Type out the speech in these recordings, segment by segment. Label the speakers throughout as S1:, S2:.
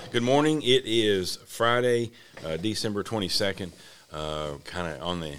S1: Good morning. It is Friday, December 22nd, kind of on the,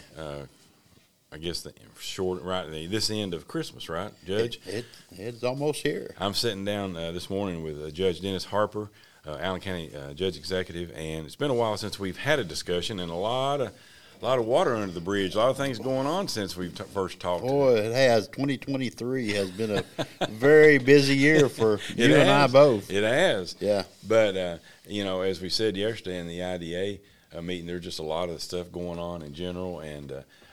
S1: I guess, the short, right, this end of Christmas, right, Judge?
S2: It's almost here.
S1: I'm sitting down this morning with Judge Dennis Harper, Allen County Judge Executive, and it's been a while since we've had a discussion, and a lot of water under the bridge, a lot of things going on since we first talked.
S2: Boy, it has. 2023 has been a very busy year for you and I both.
S1: It has.
S2: Yeah.
S1: But, as we said yesterday in the IDA meeting, there's just a lot of stuff going on in general. And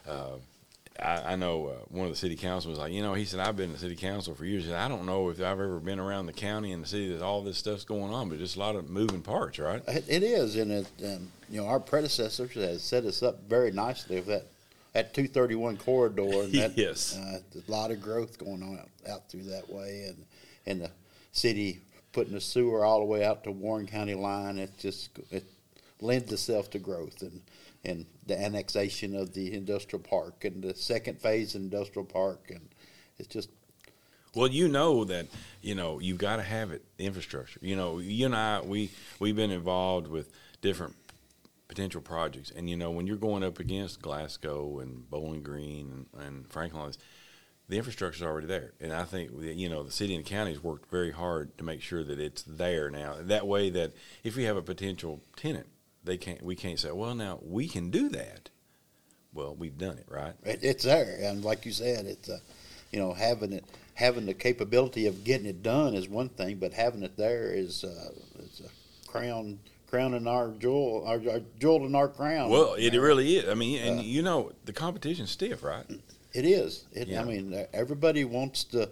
S1: I know one of the city councilmen was like, he said, I've been in the city council for years. And I don't know if I've ever been around the county and the city that all this stuff's going on, but just a lot of moving parts, right?
S2: It is. And our predecessors has set us up very nicely with that 231 corridor. And that,
S1: yes.
S2: A lot of growth going on out through that way. And the city putting the sewer all the way out to Warren County line, it lends itself to growth. And the annexation of the industrial park and the second phase industrial park, and it's just.
S1: Well, that you've got to have it, the infrastructure. You and I, we've been involved with different potential projects, and when you're going up against Glasgow and Bowling Green and Franklin, the infrastructure is already there, and I think the city and the county has worked very hard to make sure that it's there now. That way, that if we have a potential tenant, we can't say, well, now we can do that. Well, we've done it, right?
S2: It's there, and like you said, it's having the capability of getting it done is one thing, but having it there is a crown in our jewel, our jewel in our crown.
S1: Well, it really is. I mean, and the competition's stiff, right?
S2: It is.
S1: Yeah.
S2: I mean, everybody wants the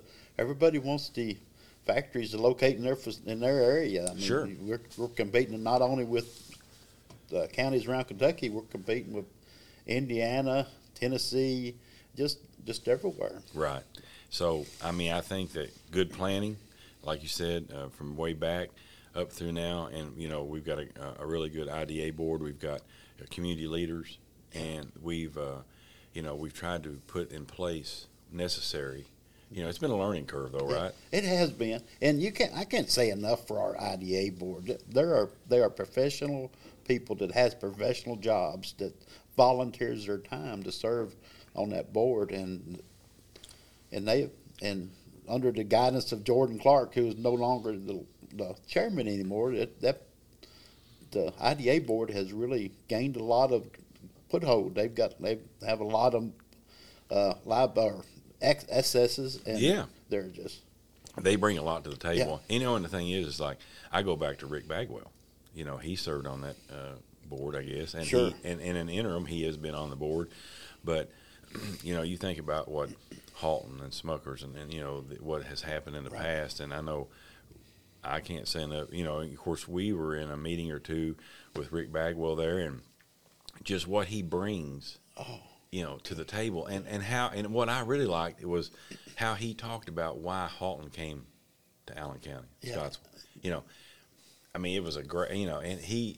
S2: factories to locate in their area. I mean,
S1: sure.
S2: We're competing not only with the counties around Kentucky, we're competing with Indiana, Tennessee, just everywhere.
S1: Right. So, I think that good planning, like you said, from way back up through now, and, we've got a really good IDA board. We've got community leaders, and we've tried to put in place necessary. It's been a learning curve, though, right?
S2: It has been, and I can't say enough for our IDA board. They are professional people that has professional jobs that volunteers their time to serve on that board, and under the guidance of Jordan Clark, who is no longer the chairman anymore, that the IDA board has really gained a lot of foothold. They have a lot of accesses, and
S1: they bring a lot to the table.
S2: Yeah.
S1: And the thing is like I go back to Rick Bagwell. He served on that board, I guess, and
S2: sure.
S1: In an interim, he has been on the board. But you think about what Halton and Smuckers and what has happened in the past, and I know I can't say enough. Of course, we were in a meeting or two with Rick Bagwell there, and just what he brings. To the table, and what I really liked was how he talked about why Halton came to Allen County, Scottsville. It was a great, and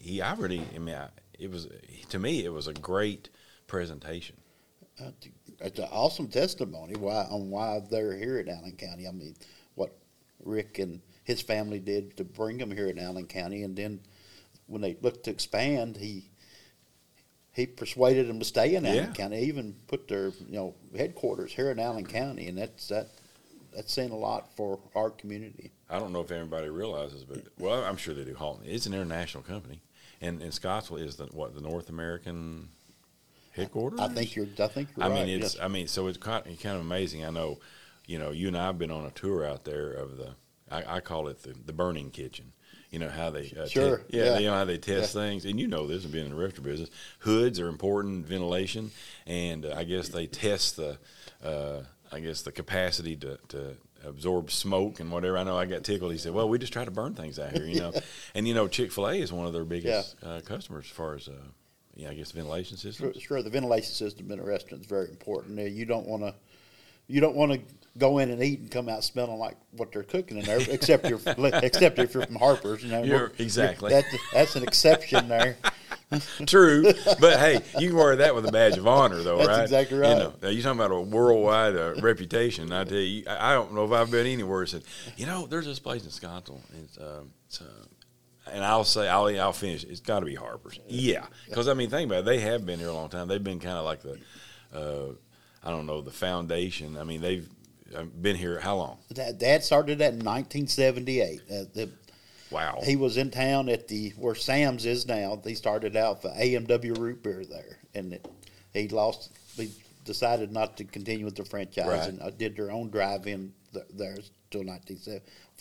S1: to me, it was a great presentation.
S2: It's an awesome testimony on why they're here in Allen County. I mean, what Rick and his family did to bring them here in Allen County, and then when they looked to expand, he persuaded them to stay in Allen County. Even put their headquarters here in Allen County, and that's saying a lot for our community.
S1: I don't know if everybody realizes, but I'm sure they do. Halton, it's an international company, and Scottsville is the North American headquarters.
S2: I think you're right.
S1: So it's kind of amazing. I know, you and I have been on a tour out there of I call it the burning kitchen. How they
S2: sure.
S1: how they test things, and this, being in the restaurant business, hoods are important, ventilation, and I guess they test the capacity to absorb smoke and whatever. I know I got tickled. He said, "Well, we just try to burn things out here, And Chick-fil-A is one of their biggest customers as far as I guess ventilation systems.
S2: Sure, the ventilation system in a restaurant is very important. You don't want to go in and eat and come out smelling like what they're cooking in there, except if you're from Harper's.
S1: Exactly.
S2: That's an exception there.
S1: True, but hey, you can wear that with a badge of honor, though,
S2: That's
S1: right?
S2: Exactly right.
S1: You're talking about a worldwide reputation. I tell you, I don't know if I've been anywhere. Said, there's this place in Scottsville. It's and I'll finish. It's got to be Harper's. Yeah, because I mean, think about it. They have been here a long time. They've been kind of like the, I don't know, the foundation. I mean, they've been here how long?
S2: Dad started that in 1978.
S1: Wow.
S2: He was in town at where Sam's is now. He started out for AMW root beer there, and he decided not to continue with the franchise,
S1: Right.
S2: and did their own drive-in there till 1970.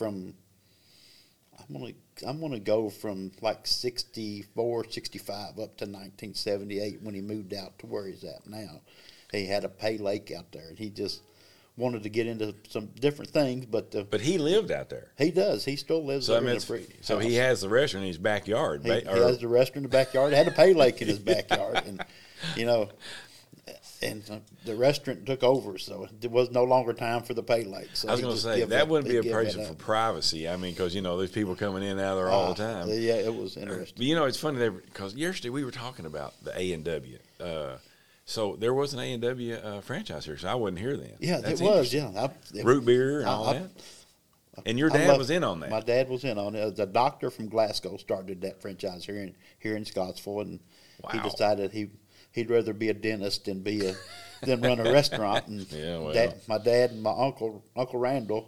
S2: I'm gonna go from like 64, 65 up to 1978 when he moved out to where he's at now. He had a pay lake out there, and he just wanted to get into some different things, but
S1: he lived out there.
S2: he does. He still lives
S1: So I
S2: there
S1: mean,
S2: in a brick
S1: so
S2: house.
S1: he has the restaurant in his backyard.
S2: He has the restaurant in the backyard. Had a pay lake in his backyard, and and the restaurant took over, so there was no longer time for the pay lake. So
S1: I was going to say that wouldn't be a place for privacy. I mean, because there's people coming in and out there all the time.
S2: Yeah, it was interesting.
S1: But it's funny because yesterday we were talking about the A&W. So there was an A&W franchise here, so I wasn't here then.
S2: Yeah,
S1: That's
S2: it was.
S1: interesting. Root beer and all that. And your dad was in on that.
S2: My dad was in on it. The doctor from Glasgow started that franchise here in Scottsville, and he decided he'd rather be a dentist than run a restaurant. And my dad and my uncle Randall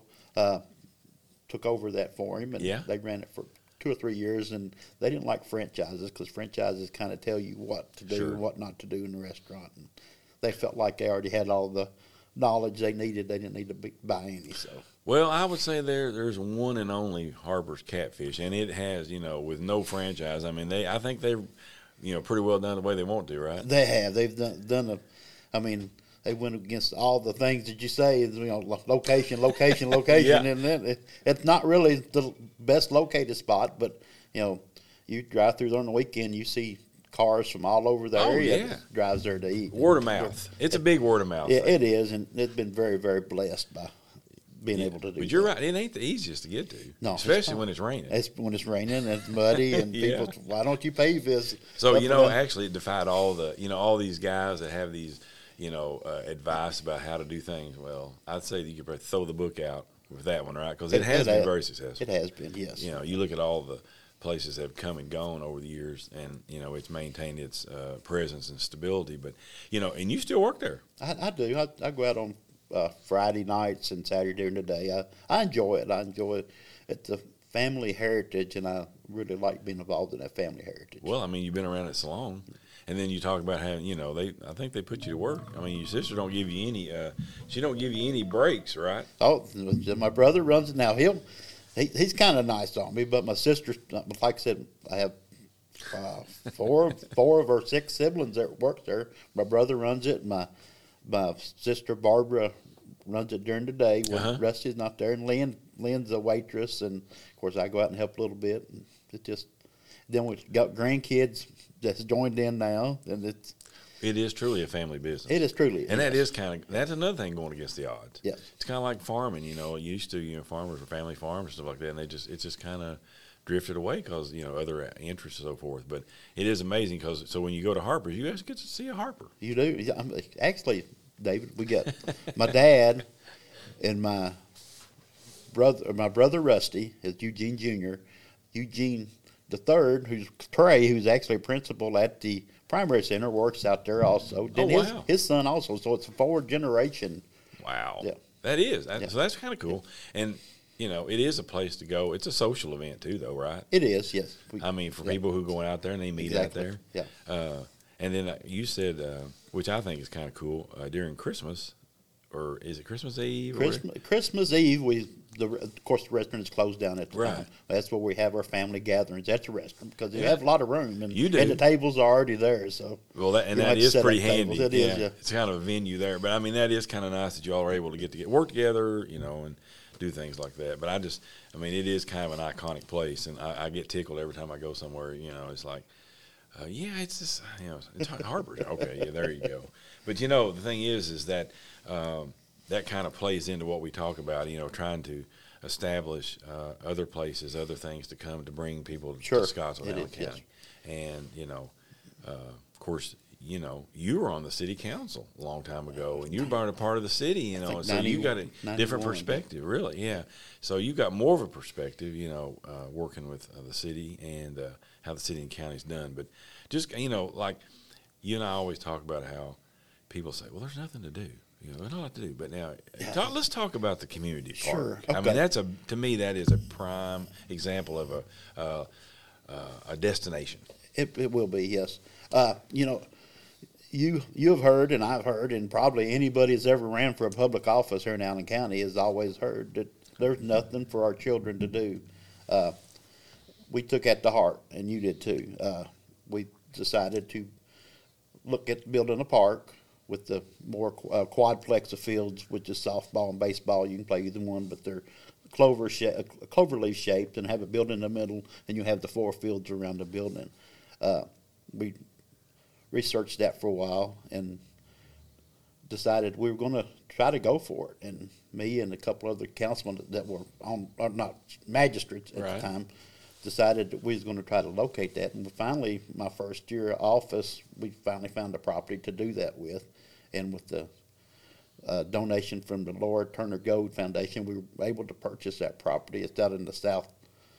S2: took over that for him, and they ran it for 2 or 3 years, and they didn't like franchises because franchises kind of tell you what to do and what not to do in the restaurant, and they felt like they already had all the knowledge they needed. They didn't need to buy any. So,
S1: well, I would say there's one and only Harper's Catfish, and it has with no franchise. I mean, I think they're pretty well done the way they want to, right?
S2: They have. They've done I mean, they went against all the things that you say, location,
S1: Yeah.
S2: and then it's not really the best located spot, but you drive through there on the weekend, you see cars from all over the area that drives there to eat.
S1: Word of mouth. It's a big word of mouth.
S2: Yeah, it is, and it's been very, very blessed by being able to do.
S1: But you're right; it ain't the easiest to get to.
S2: No,
S1: especially when it's raining.
S2: When it's raining and it's muddy, and people, why don't you pave this?
S1: So actually, it defied all all these guys that have these advice about how to do things. Well, I'd say that you could probably throw the book out with that one, right? Because it has been very successful.
S2: It has been, yes.
S1: You look at all the places that have come and gone over the years, and it's maintained its presence and stability. But and you still work there.
S2: I do. I go out on Friday nights and Saturday during the day. I enjoy it. I enjoy it. It's a family heritage, and I really like being involved in that family heritage.
S1: Well, I mean, you've been around it so long. And then you talk about having, I think they put you to work. I mean, your sister don't give you any, she don't give you any breaks, right?
S2: Oh, my brother runs it now. He's kind of nice on me, but my sister, like I said, I have four of our 6 siblings that work there. My brother runs it. My sister Barbara runs it during the day when Rusty's not there, and Lynn's a waitress, and of course I go out and help a little bit. And then we've got grandkids that's joined in now, and
S1: it is truly a family business.
S2: It is truly,
S1: and that's another thing going against the odds.
S2: Yes,
S1: it's kind of like farming. Used to farmers were family farms and stuff like that, and it's just kind of drifted away because other interests and so forth. But it is amazing because when you go to Harper's, you actually get to see a Harper.
S2: You do. Actually, David, we got my dad and my brother Rusty is Eugene Jr. Eugene the third, who's Trey, who's actually a principal at the primary center, works out there also. Then his son also, so it's a 4th generation.
S1: Wow.
S2: Yeah.
S1: That is. So that's kind of cool. Yeah. And, it is a place to go. It's a social event too, though, right?
S2: It is, yes.
S1: For people who go out there and they meet out there.
S2: Yeah.
S1: And then you said, which I think is kind of cool, during Christmas, or is it Christmas Eve?
S2: Christmas Eve, of course, the restaurant is closed down at the
S1: right.
S2: time. That's where we have our family gatherings at the restaurant because you have a lot of room, and
S1: you do.
S2: And the tables are already there. So
S1: that is pretty handy.
S2: It is, yeah.
S1: It's kind of a venue there, but I mean that is kind of nice that you all are able to work together, and do things like that. But it is kind of an iconic place, and I get tickled every time I go somewhere. It's like, it's just it's Harper's. Okay, yeah, there you go. But the thing is that. That kind of plays into what we talk about, trying to establish other places, other things to come to bring people to Scottsville, Allen County.
S2: Yes.
S1: And, of course, you know, you were on the city council a long time ago, and you were a part of the city, you know,
S2: think
S1: so you got a
S2: 91,
S1: different perspective, really, yeah. So you got more of a perspective, you know, working with the city and how the city and county's done. But just, you know, like you and I always talk about how people say, well, there's nothing to do. You know, there's not a lot to do. But now, let's talk about the community park.
S2: Sure.
S1: I
S2: Okay.
S1: mean, to me, that is a prime example of a destination.
S2: It will be, yes. You know, you have heard, and I've heard, and probably anybody that's ever ran for a public office here in Allen County has always heard that there's nothing for our children to do. We took that to heart, and you did too. We decided to look at building a park with the more quadplex of fields, which is softball and baseball. You can play either one, but they're cloverleaf shaped and have a building in the middle, and you have the 4 fields around the building. We researched that for a while and decided we were going to try to go for it. And me and a couple other councilmen that were not magistrates at the time, decided that we was going to try to locate that. And finally, my first year of office, we finally found a property to do that with. And with the donation from the Laura Turner Gold Foundation, we were able to purchase that property. It's out in the south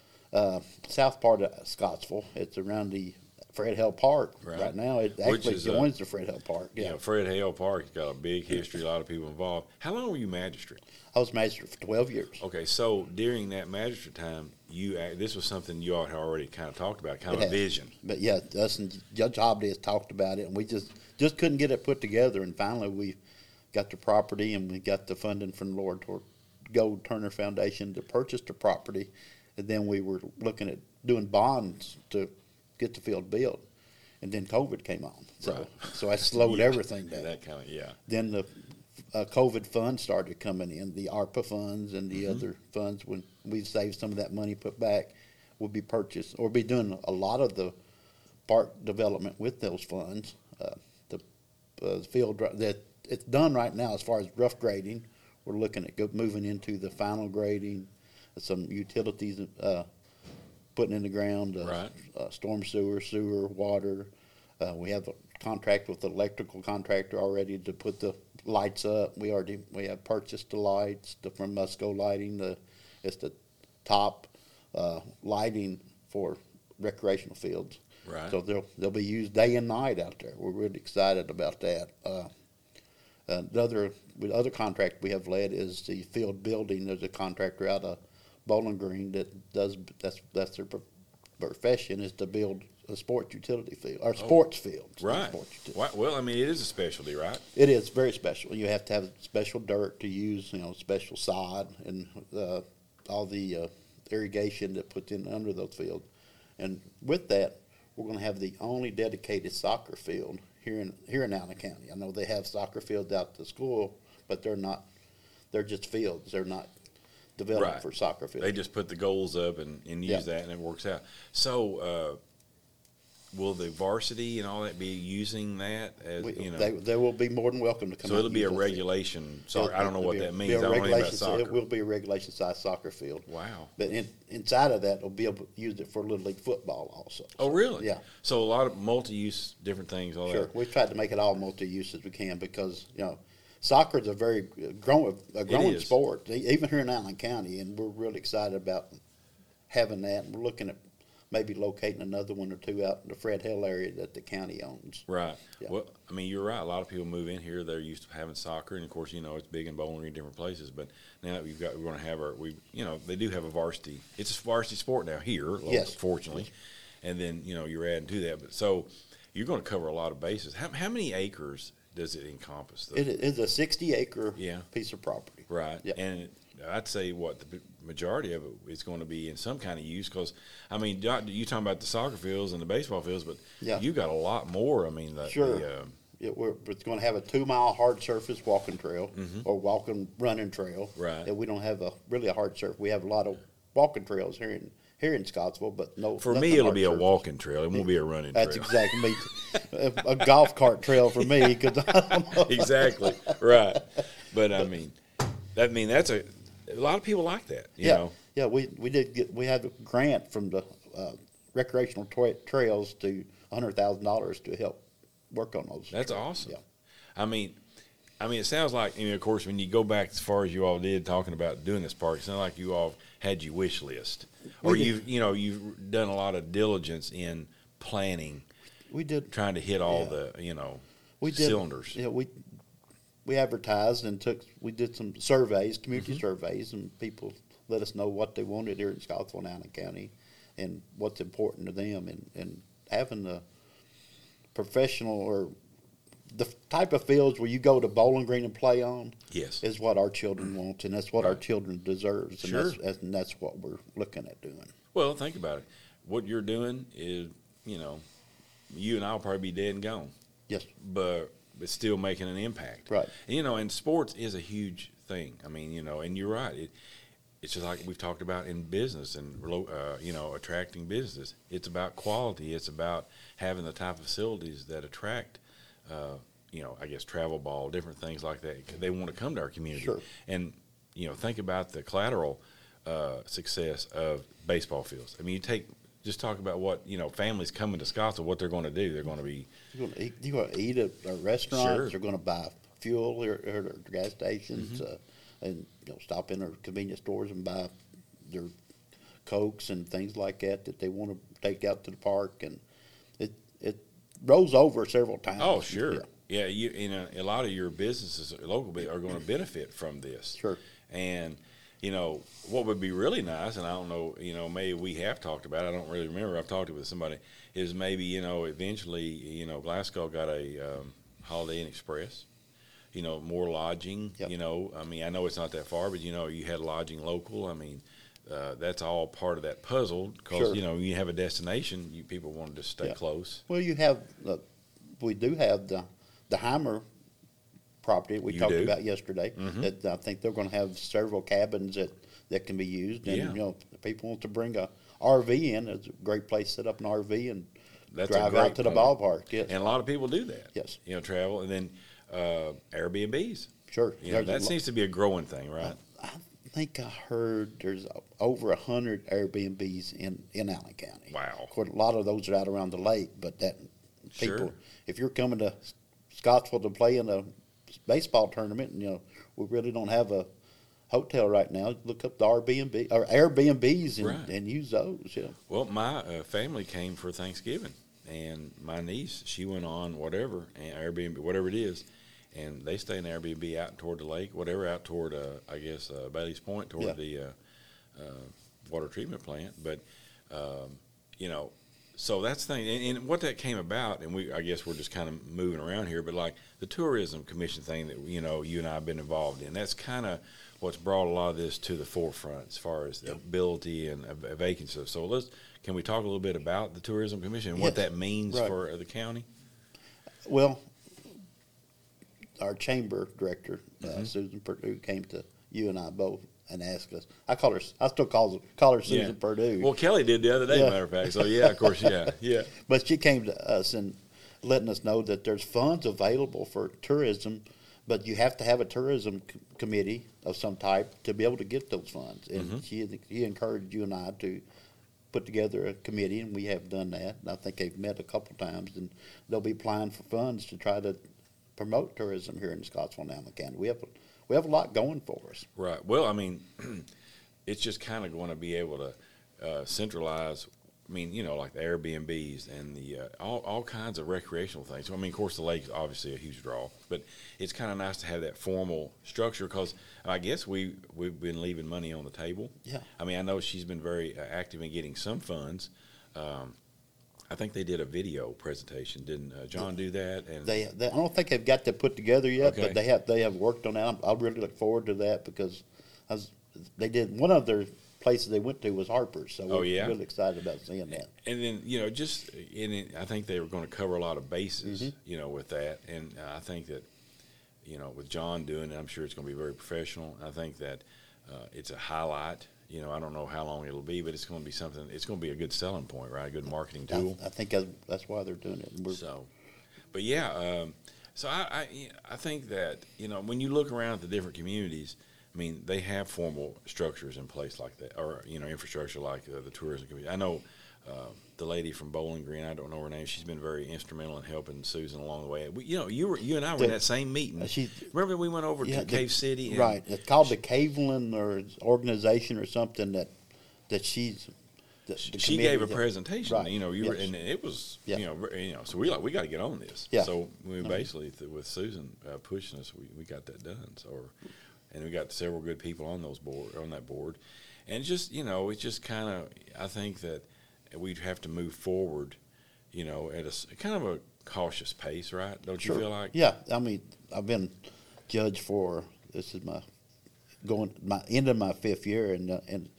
S2: part of Scottsville. It's around the Fred Hale Park right now. It actually joins the Fred Hale Park. Yeah,
S1: Fred Hale Park has got a big history, a lot of people involved. How long were you magistrate?
S2: I was magistrate for 12 years.
S1: Okay, so during that magistrate time, this was something you all had already kind of talked about, kind of a vision.
S2: But yeah, us and Judge Hobley has talked about it, and we just couldn't get it put together. And finally, we got the property, and we got the funding from the Lord Gold Turner Foundation to purchase the property. And then we were looking at doing bonds to get the field built. And then COVID came on. So I slowed everything down.
S1: That kind of,
S2: Then the COVID funds started coming in, the ARPA funds and the other funds. When we saved some of that money, put back, we'll be purchased or be doing a lot of the park development with those funds. The field that it's done right now as far as rough grading. We're looking at moving into the final grading, some utilities putting in the ground, storm sewer, water. We have a contract with the electrical contractor already to put the lights up. We have purchased the lights from Musco Lighting. It's the top lighting for recreational fields.
S1: Right.
S2: So they'll be used day and night out there. We're really excited about that. The other contract we have led is the field building. There's a contractor out of Bowling Green that's their profession is to build a sports utility field or sports fields.
S1: Right. Well, I mean, it is a specialty, right?
S2: It is very special. You have to have special dirt to use, special sod and all the irrigation that puts in under those fields. And with that, we're going to have the only dedicated soccer field here in Allen County. I know they have soccer fields out to school, but they're not. They're just fields. They're not developed for soccer fields.
S1: They just put the goals up and use that, and it works out. So, will the varsity and all that be using that?
S2: They will be more than welcome to come.
S1: So it'll be a regulation. Sorry, I don't know what that means. I don't know anything about soccer.
S2: It will be a regulation size soccer field.
S1: Wow.
S2: But inside of that, we'll be able to use it for Little League football also.
S1: Oh, really?
S2: Yeah.
S1: So a lot of multi-use, different things. All
S2: sure.
S1: that.
S2: We've tried to make it all multi-use as we can because soccer is a very growing sport, even here in Allen County, and we're really excited about having that. And we're looking at maybe locating another one or two out in the Fred Hale area that the county owns.
S1: Right.
S2: Yeah.
S1: Well, I mean, you're right. A lot of people move in here. They're used to having soccer, and of course, it's big in Bowling Green, different places. But now that we're going to have they do have a varsity. It's a varsity sport now here, fortunately. And then you're adding to that. But so you're going to cover a lot of bases. How many acres does it encompass? Though?
S2: It is a 60-acre piece of property.
S1: Right.
S2: Yeah.
S1: And I'd say the majority of it is going to be in some kind of use because, I mean, you talking about the soccer fields and the baseball fields, but you got a lot more. I mean,
S2: it's going to have a 2-mile hard surface walking trail or running trail.
S1: Right.
S2: And we don't have really a hard surface. We have a lot of walking trails here in Scottsville, but no.
S1: For me, it'll be a walking trail. It won't be a running trail.
S2: That's exactly me. A golf cart trail for me because I don't know.
S1: Exactly. Right. But I mean, that's a lot of people like that. You know.
S2: Yeah. We had a grant from the recreational trails to $100,000 to help work on those.
S1: That's
S2: trails.
S1: awesome.
S2: Yeah.
S1: I mean, it sounds like, of course, when you go back as far as you all did talking about doing this park, it sounds like you all had your wish list, or you've done a lot of diligence in planning,
S2: We did.
S1: trying to hit all
S2: Yeah.
S1: the
S2: We did.
S1: cylinders.
S2: Yeah, we advertised and we did some surveys, community
S1: Mm-hmm.
S2: surveys, and people let us know what they wanted here in Scottsville and Allen County, and what's important to them, and having the professional or the type of fields where you go to Bowling Green and play on
S1: Yes.
S2: is what our children want, and that's what our
S1: Right.
S2: children deserves, and
S1: Sure.
S2: that's what we're looking at doing.
S1: Well, think about it. What you're doing is, you and I'll probably be dead and gone,
S2: Yes,
S1: but it's still making an impact.
S2: right.
S1: And sports is a huge thing. I mean, and you're right. It's just like we've talked about in business and, attracting business. It's about quality. It's about having the type of facilities that attract, I guess, travel ball, different things like that. They want to come to our community.
S2: Sure.
S1: And, think about the collateral success of baseball fields. I mean, just talk about what, families coming to Scottsdale, what they're going to do. They're going to be
S2: You're going to eat at a restaurant.
S1: Sure.
S2: They're going to buy fuel at gas stations,
S1: Mm-hmm.
S2: and stop in their convenience stores and buy their Cokes and things like that they want to take out to the park, and it rolls over several times.
S1: Oh, sure.
S2: Yeah.
S1: Yeah, a lot of your businesses locally are going to benefit from this.
S2: Sure.
S1: And, what would be really nice, and I don't know, maybe we have talked about it, I don't really remember, I've talked with somebody, is maybe, eventually, Glasgow got a Holiday Inn Express, more lodging,
S2: Yep.
S1: I mean, I know it's not that far, but, you had lodging local. I mean, that's all part of that puzzle because,
S2: Sure.
S1: You have a destination, people want to just stay
S2: Yeah.
S1: close.
S2: Well, we do have the Heimer property we
S1: You
S2: talked
S1: do?
S2: about yesterday.
S1: Mhm.
S2: That I think they're going to have several cabins that can be used, and
S1: Yeah.
S2: if people want to bring a RV in, it's a great place to set up an RV and
S1: That's a
S2: drive
S1: great
S2: out to the
S1: point.
S2: ballpark. Yes,
S1: And a lot of people do that.
S2: Yes.
S1: Travel. And then Airbnbs.
S2: sure.
S1: That
S2: There's
S1: seems to be a growing thing, right?
S2: I think I heard there's over 100 Airbnbs in Allen County.
S1: Wow.
S2: Of course, a lot of those are out around the lake, but people,
S1: Sure.
S2: if you're coming to Scottsville to play in a baseball tournament, and we really don't have a hotel right now, look up the Airbnb or Airbnbs and,
S1: Right.
S2: and use those. Yeah,
S1: Well, my family came for Thanksgiving, and my niece, she went on whatever, and Airbnb, whatever it is, and they stay in Airbnb out toward the lake, whatever, out toward, I guess, Bailey's Point, toward
S2: Yeah.
S1: the water treatment plant. But, so that's the thing. And what that came about, and I guess we're just kind of moving around here, but like the tourism commission thing that, you and I have been involved in, that's kind of what's brought a lot of this to the forefront as far as the ability and vacancy. So can we talk a little bit about the tourism commission and what
S2: Yes.
S1: that means
S2: Right.
S1: for the county?
S2: well, our chamber director
S1: Mm-hmm.
S2: Susan Purdue came to you and I both and asked us. I still call her Susan Purdue.
S1: Well, Kelly did the other day,
S2: Yeah.
S1: matter of fact. So yeah, of course, yeah.
S2: But she came to us and letting us know that there's funds available for tourism, but you have to have a tourism committee of some type to be able to get those funds. And
S1: Mm-hmm.
S2: she encouraged you and I to put together a committee, and we have done that. And I think they've met a couple times, and they'll be applying for funds to try to promote tourism here in Scottsville and Allen County. We have a lot going for us.
S1: Right. Well, I mean, it's just kind of going to be able to centralize. I mean, like the Airbnbs and the all kinds of recreational things. I mean, of course, the lake's obviously a huge draw, but it's kind of nice to have that formal structure because I guess we've been leaving money on the table.
S2: Yeah.
S1: I mean, I know she's been very active in getting some funds. I think they did a video presentation. Didn't John do that? And
S2: I don't think they've got that put together yet,
S1: Okay.
S2: but they have worked on that. I really look forward to that because they did one of their places they went to was Harper's, so
S1: Oh,
S2: we're
S1: yeah?
S2: really excited about seeing that.
S1: And then I think they were going to cover a lot of bases,
S2: Mm-hmm.
S1: with that. And I think that, with John doing it, I'm sure it's going to be very professional. I think that it's a highlight. I don't know how long it'll be, but it's going to be something. It's going to be a good selling point, right? A good marketing tool.
S2: I think that's why they're doing it. And
S1: So, but yeah, so I think that when you look around at the different communities, I mean, they have formal structures in place like that, or infrastructure like the tourism community. I know the lady from Bowling Green, I don't know her name. She's been very instrumental in helping Susan along the way. You and I were in that same meeting. Remember we went over to Cave City?
S2: Right. It's called the Caveland or organization or something that she's.
S1: She gave a presentation,
S2: right.
S1: Were, and it was, so we got to get on this.
S2: Yeah.
S1: So we basically, with Susan pushing us, we got that done. And we got several good people on that board, and just, it's just kind of, I think that we'd have to move forward, at a kind of a cautious pace, right? Don't you feel like?
S2: Yeah. I mean, I've been judge for, this is my end of my 5th year, and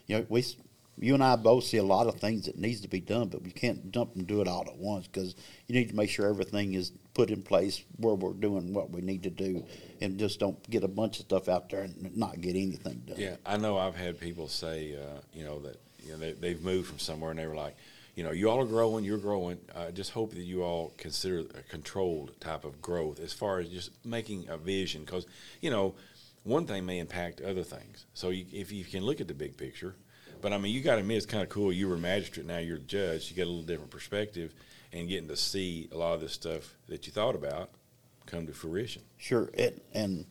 S2: you and I both see a lot of things that needs to be done, but we can't jump and do it all at once, because you need to make sure everything is put in place where we're doing what we need to do, and just don't get a bunch of stuff out there and not get anything done.
S1: Yeah, I know I've had people say, that they've moved from somewhere and they were like, you all are growing, you're growing. Just hope that you all consider a controlled type of growth as far as just making a vision, because, one thing may impact other things. So if you can look at the big picture. But, I mean, you got to admit, it's kind of cool. You were a magistrate, now you're a judge. You get a little different perspective and getting to see a lot of this stuff that you thought about come to fruition.
S2: Sure. And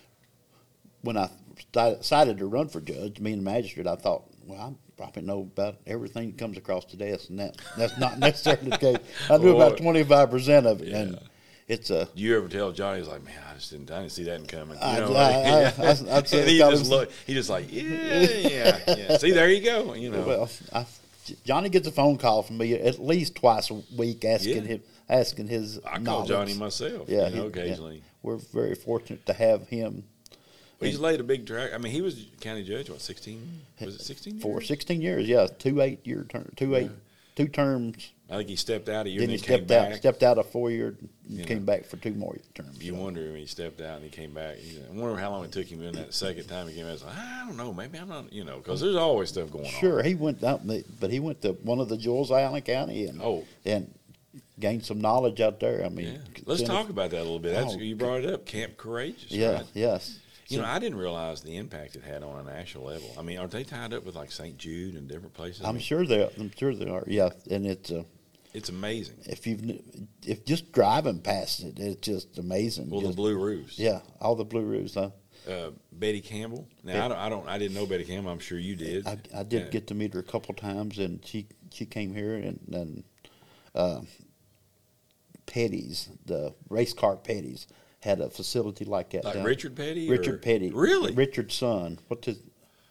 S2: when I decided to run for judge, being a magistrate, I thought, well, I probably know about everything that comes across the desk, and that's not necessarily the case. I knew about 25% of it, and it's a.
S1: Do you ever tell Johnny, he's like, man, I didn't see that coming.
S2: I'd say
S1: he just like, yeah. See, there you go.
S2: Well, Johnny gets a phone call from me at least twice a week asking his.
S1: I call Johnny myself.
S2: Yeah,
S1: occasionally.
S2: Yeah. We're very fortunate to have him.
S1: Well, he's laid a big track. I mean, he was county judge. What, 16? Was it 16?
S2: For 16 years, yeah. 2 8-year term, 2 terms.
S1: I think he stepped out a year
S2: then
S1: and
S2: he
S1: came back.
S2: Stepped out a 4-year and came back for 2 more terms.
S1: You wonder when he stepped out and he came back. I wonder how long it took him in that second time he came out. It's like, I don't know, maybe I'm not, because there's always stuff going on.
S2: Sure, he went out, but he went to one of the jewels of Allen County and gained some knowledge out there. I mean,
S1: let's talk about that a little bit. You brought it up, Camp Courageous.
S2: Yeah,
S1: right?
S2: Yes.
S1: I didn't realize the impact it had on a national level. I mean, aren't they tied up with like St. Jude and different places?
S2: I'm sure they are. Yeah, and
S1: it's amazing.
S2: If just driving past it, it's just amazing.
S1: Well, the Blue Roofs.
S2: Yeah, all the Blue Roofs. Huh?
S1: Betty Campbell. Now I didn't know Betty Campbell. I'm sure you did.
S2: I did get to meet her a couple times, and she came here and Petty's, the race car Petty's, had a facility like that.
S1: Like Richard Petty?
S2: Richard Petty.
S1: Really?
S2: Richard's son. What's his?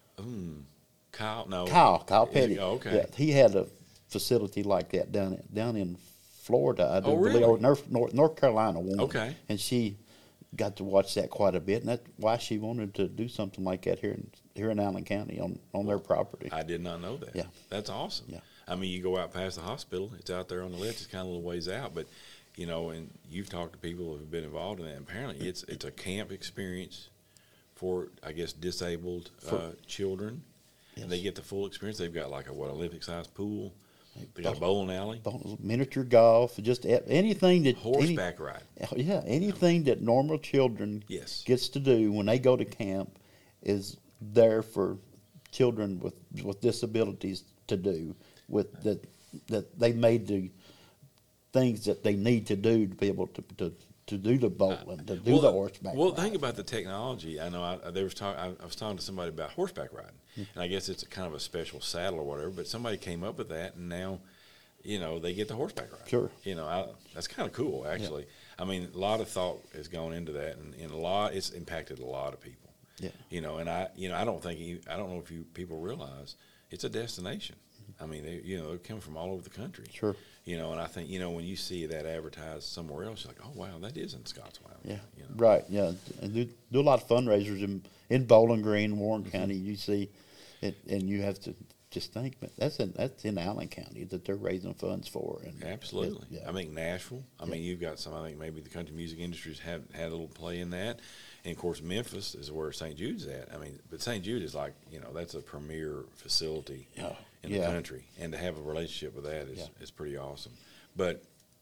S1: Kyle? No.
S2: Kyle Petty.
S1: Oh, okay.
S2: Yeah, he had a facility like that down in Florida, I do believe,
S1: really?
S2: or North Carolina.
S1: Okay.
S2: And she got to watch that quite a bit, and that's why she wanted to do something like that here in Allen County on their property.
S1: I did not know that.
S2: Yeah.
S1: That's awesome.
S2: Yeah.
S1: I mean, you go out past the hospital, it's out there on the left, it's kind of a little ways out, but and you've talked to people who have been involved in that. Apparently, it's a camp experience for, I guess, disabled children,
S2: yes.
S1: And they get the full experience. They've got like Olympic-sized pool. They got a bowling alley,
S2: miniature golf, just anything that
S1: horseback riding.
S2: Yeah, anything that normal children gets to do when they go to camp is there for children with disabilities to do. With that they made the things that they need to do to be able to do the bowling, to do the horseback.
S1: Well,
S2: riding.
S1: think about the technology. I know I was talking to somebody about horseback riding, and I guess it's a kind of a special saddle or whatever. But somebody came up with that, and now, they get the horseback riding.
S2: Sure.
S1: That's kind of cool, actually. Yeah. I mean, a lot of thought has gone into that, and it's impacted a lot of people. Yeah. And I don't know if people realize it's a destination. I mean, they come from all over the country.
S2: Sure.
S1: And I think, when you see that advertised somewhere else, you're like, oh, wow, that is in Scottsbluff.
S2: Yeah. Right. Yeah. And do a lot of fundraisers in Bowling Green, Warren County. You see it, and you have to just think, but that's in Allen County that they're raising funds for. And
S1: absolutely. I think Nashville. I mean, you've got some. I think maybe the country music industries have had a little play in that. And, of course, Memphis is where St. Jude's at. I mean, but St. Jude is like, that's a premier facility in the country. And to have a relationship with that is pretty awesome. But,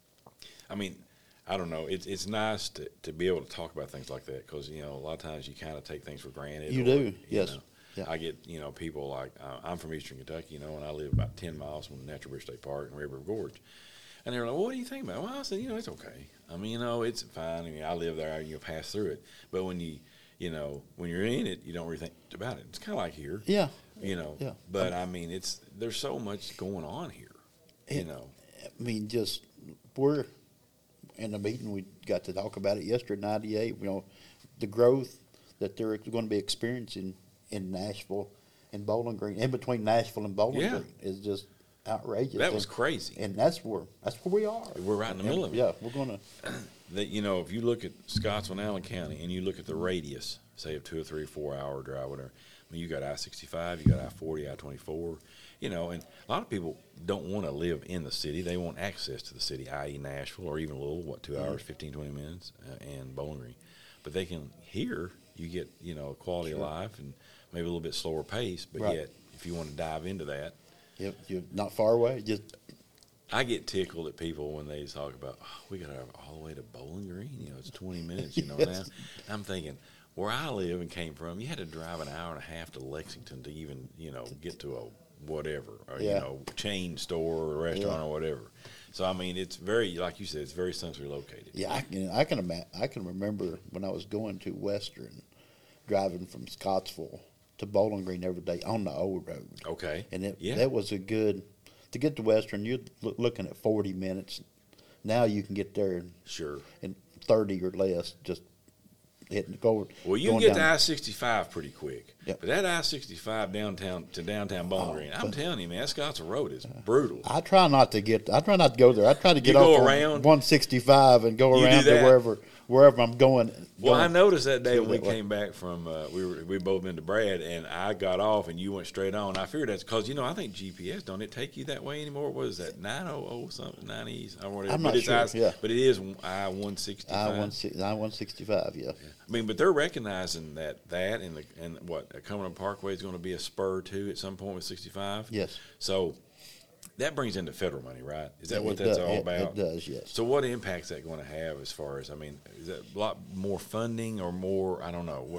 S1: I mean, I don't know. It's nice to be able to talk about things like that because, a lot of times you kind of take things for granted.
S2: You do, yes. Yeah.
S1: I get, people like, I'm from Eastern Kentucky, and I live about 10 miles from the Natural Bridge State Park and River Gorge. And they're like, well, what do you think about it? Well, I said, it's okay. I mean, it's fine. I mean, I live there, pass through it. But when when you're in it, you don't really think about it. It's kind of like here.
S2: Yeah.
S1: Yeah. But I mean, there's so much going on here,
S2: I mean, we're in the meeting, we got to talk about it yesterday, 98, the growth that they're going to be experiencing in Nashville and Bowling Green, in between Nashville and Bowling Green, is just outrageous.
S1: That was crazy.
S2: And that's where we are.
S1: We're right in the middle of it.
S2: Yeah, we're going to.
S1: If you look at Scottsville and Allen County and you look at the radius, say, of 2 or 3 or 4 hour drive, whatever, I mean, you got I-65, you got I-40, I-24, and a lot of people don't want to live in the city. They want access to the city, i.e. Nashville, or even Louisville, 2 hours, 15, 20 minutes, and Bowling Green. But they can, here, you get, quality of life and maybe a little bit slower pace, but yet, if you want to dive into that.
S2: Yep, you're not far away.
S1: I get tickled at people when they talk about, we got to drive all the way to Bowling Green. It's 20 minutes,
S2: Yes.
S1: now. I'm thinking, where I live and came from, you had to drive an hour and a half to Lexington to even, get to a whatever, or, chain store or restaurant or whatever. So, I mean, it's very, like you said, it's very centrally located.
S2: Yeah, I can remember when I was going to Western, driving from Scottsville to Bowling Green every day on the old road.
S1: Okay.
S2: And that was to get to Western, you're looking at 40 minutes. Now you can get there in 30 or less, just
S1: Well, you can get to I-65 pretty quick.
S2: Yep.
S1: But that I-65 downtown Bowling Green, I'm telling you, man, that Scottsville Road is brutal.
S2: I try not to go there. I try to get off
S1: around
S2: 165 and go around to wherever I'm going.
S1: Well, I noticed that day when we came back from we both been to Brad, and I got off and you went straight on. I figured that's because I think GPS don't it take you that way anymore? What is that 900 something 90s?
S2: I'm not sure.
S1: But it is I-165.
S2: I-165. Yeah.
S1: I mean, but they're recognizing that and what Cumberland Parkway is going to be a spur too at some point with 65.
S2: Yes.
S1: So that brings in the federal money, right? Is that what that's all about?
S2: It does, yes.
S1: So what impact is that going to have as far as, is that a lot more funding or more, I don't know,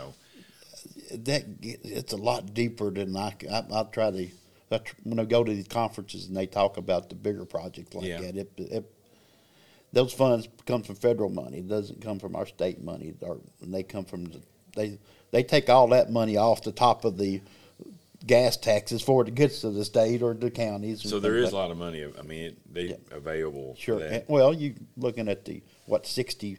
S2: It's a lot deeper than I'll try to, when I go to these conferences and they talk about the bigger projects like that, those funds come from federal money. It doesn't come from our state money. And they come from, they take all that money off the top of the gas taxes before it gets to the state or the counties.
S1: So there is a lot of money. Available.
S2: Sure.
S1: For that.
S2: Well, you looking at it's $600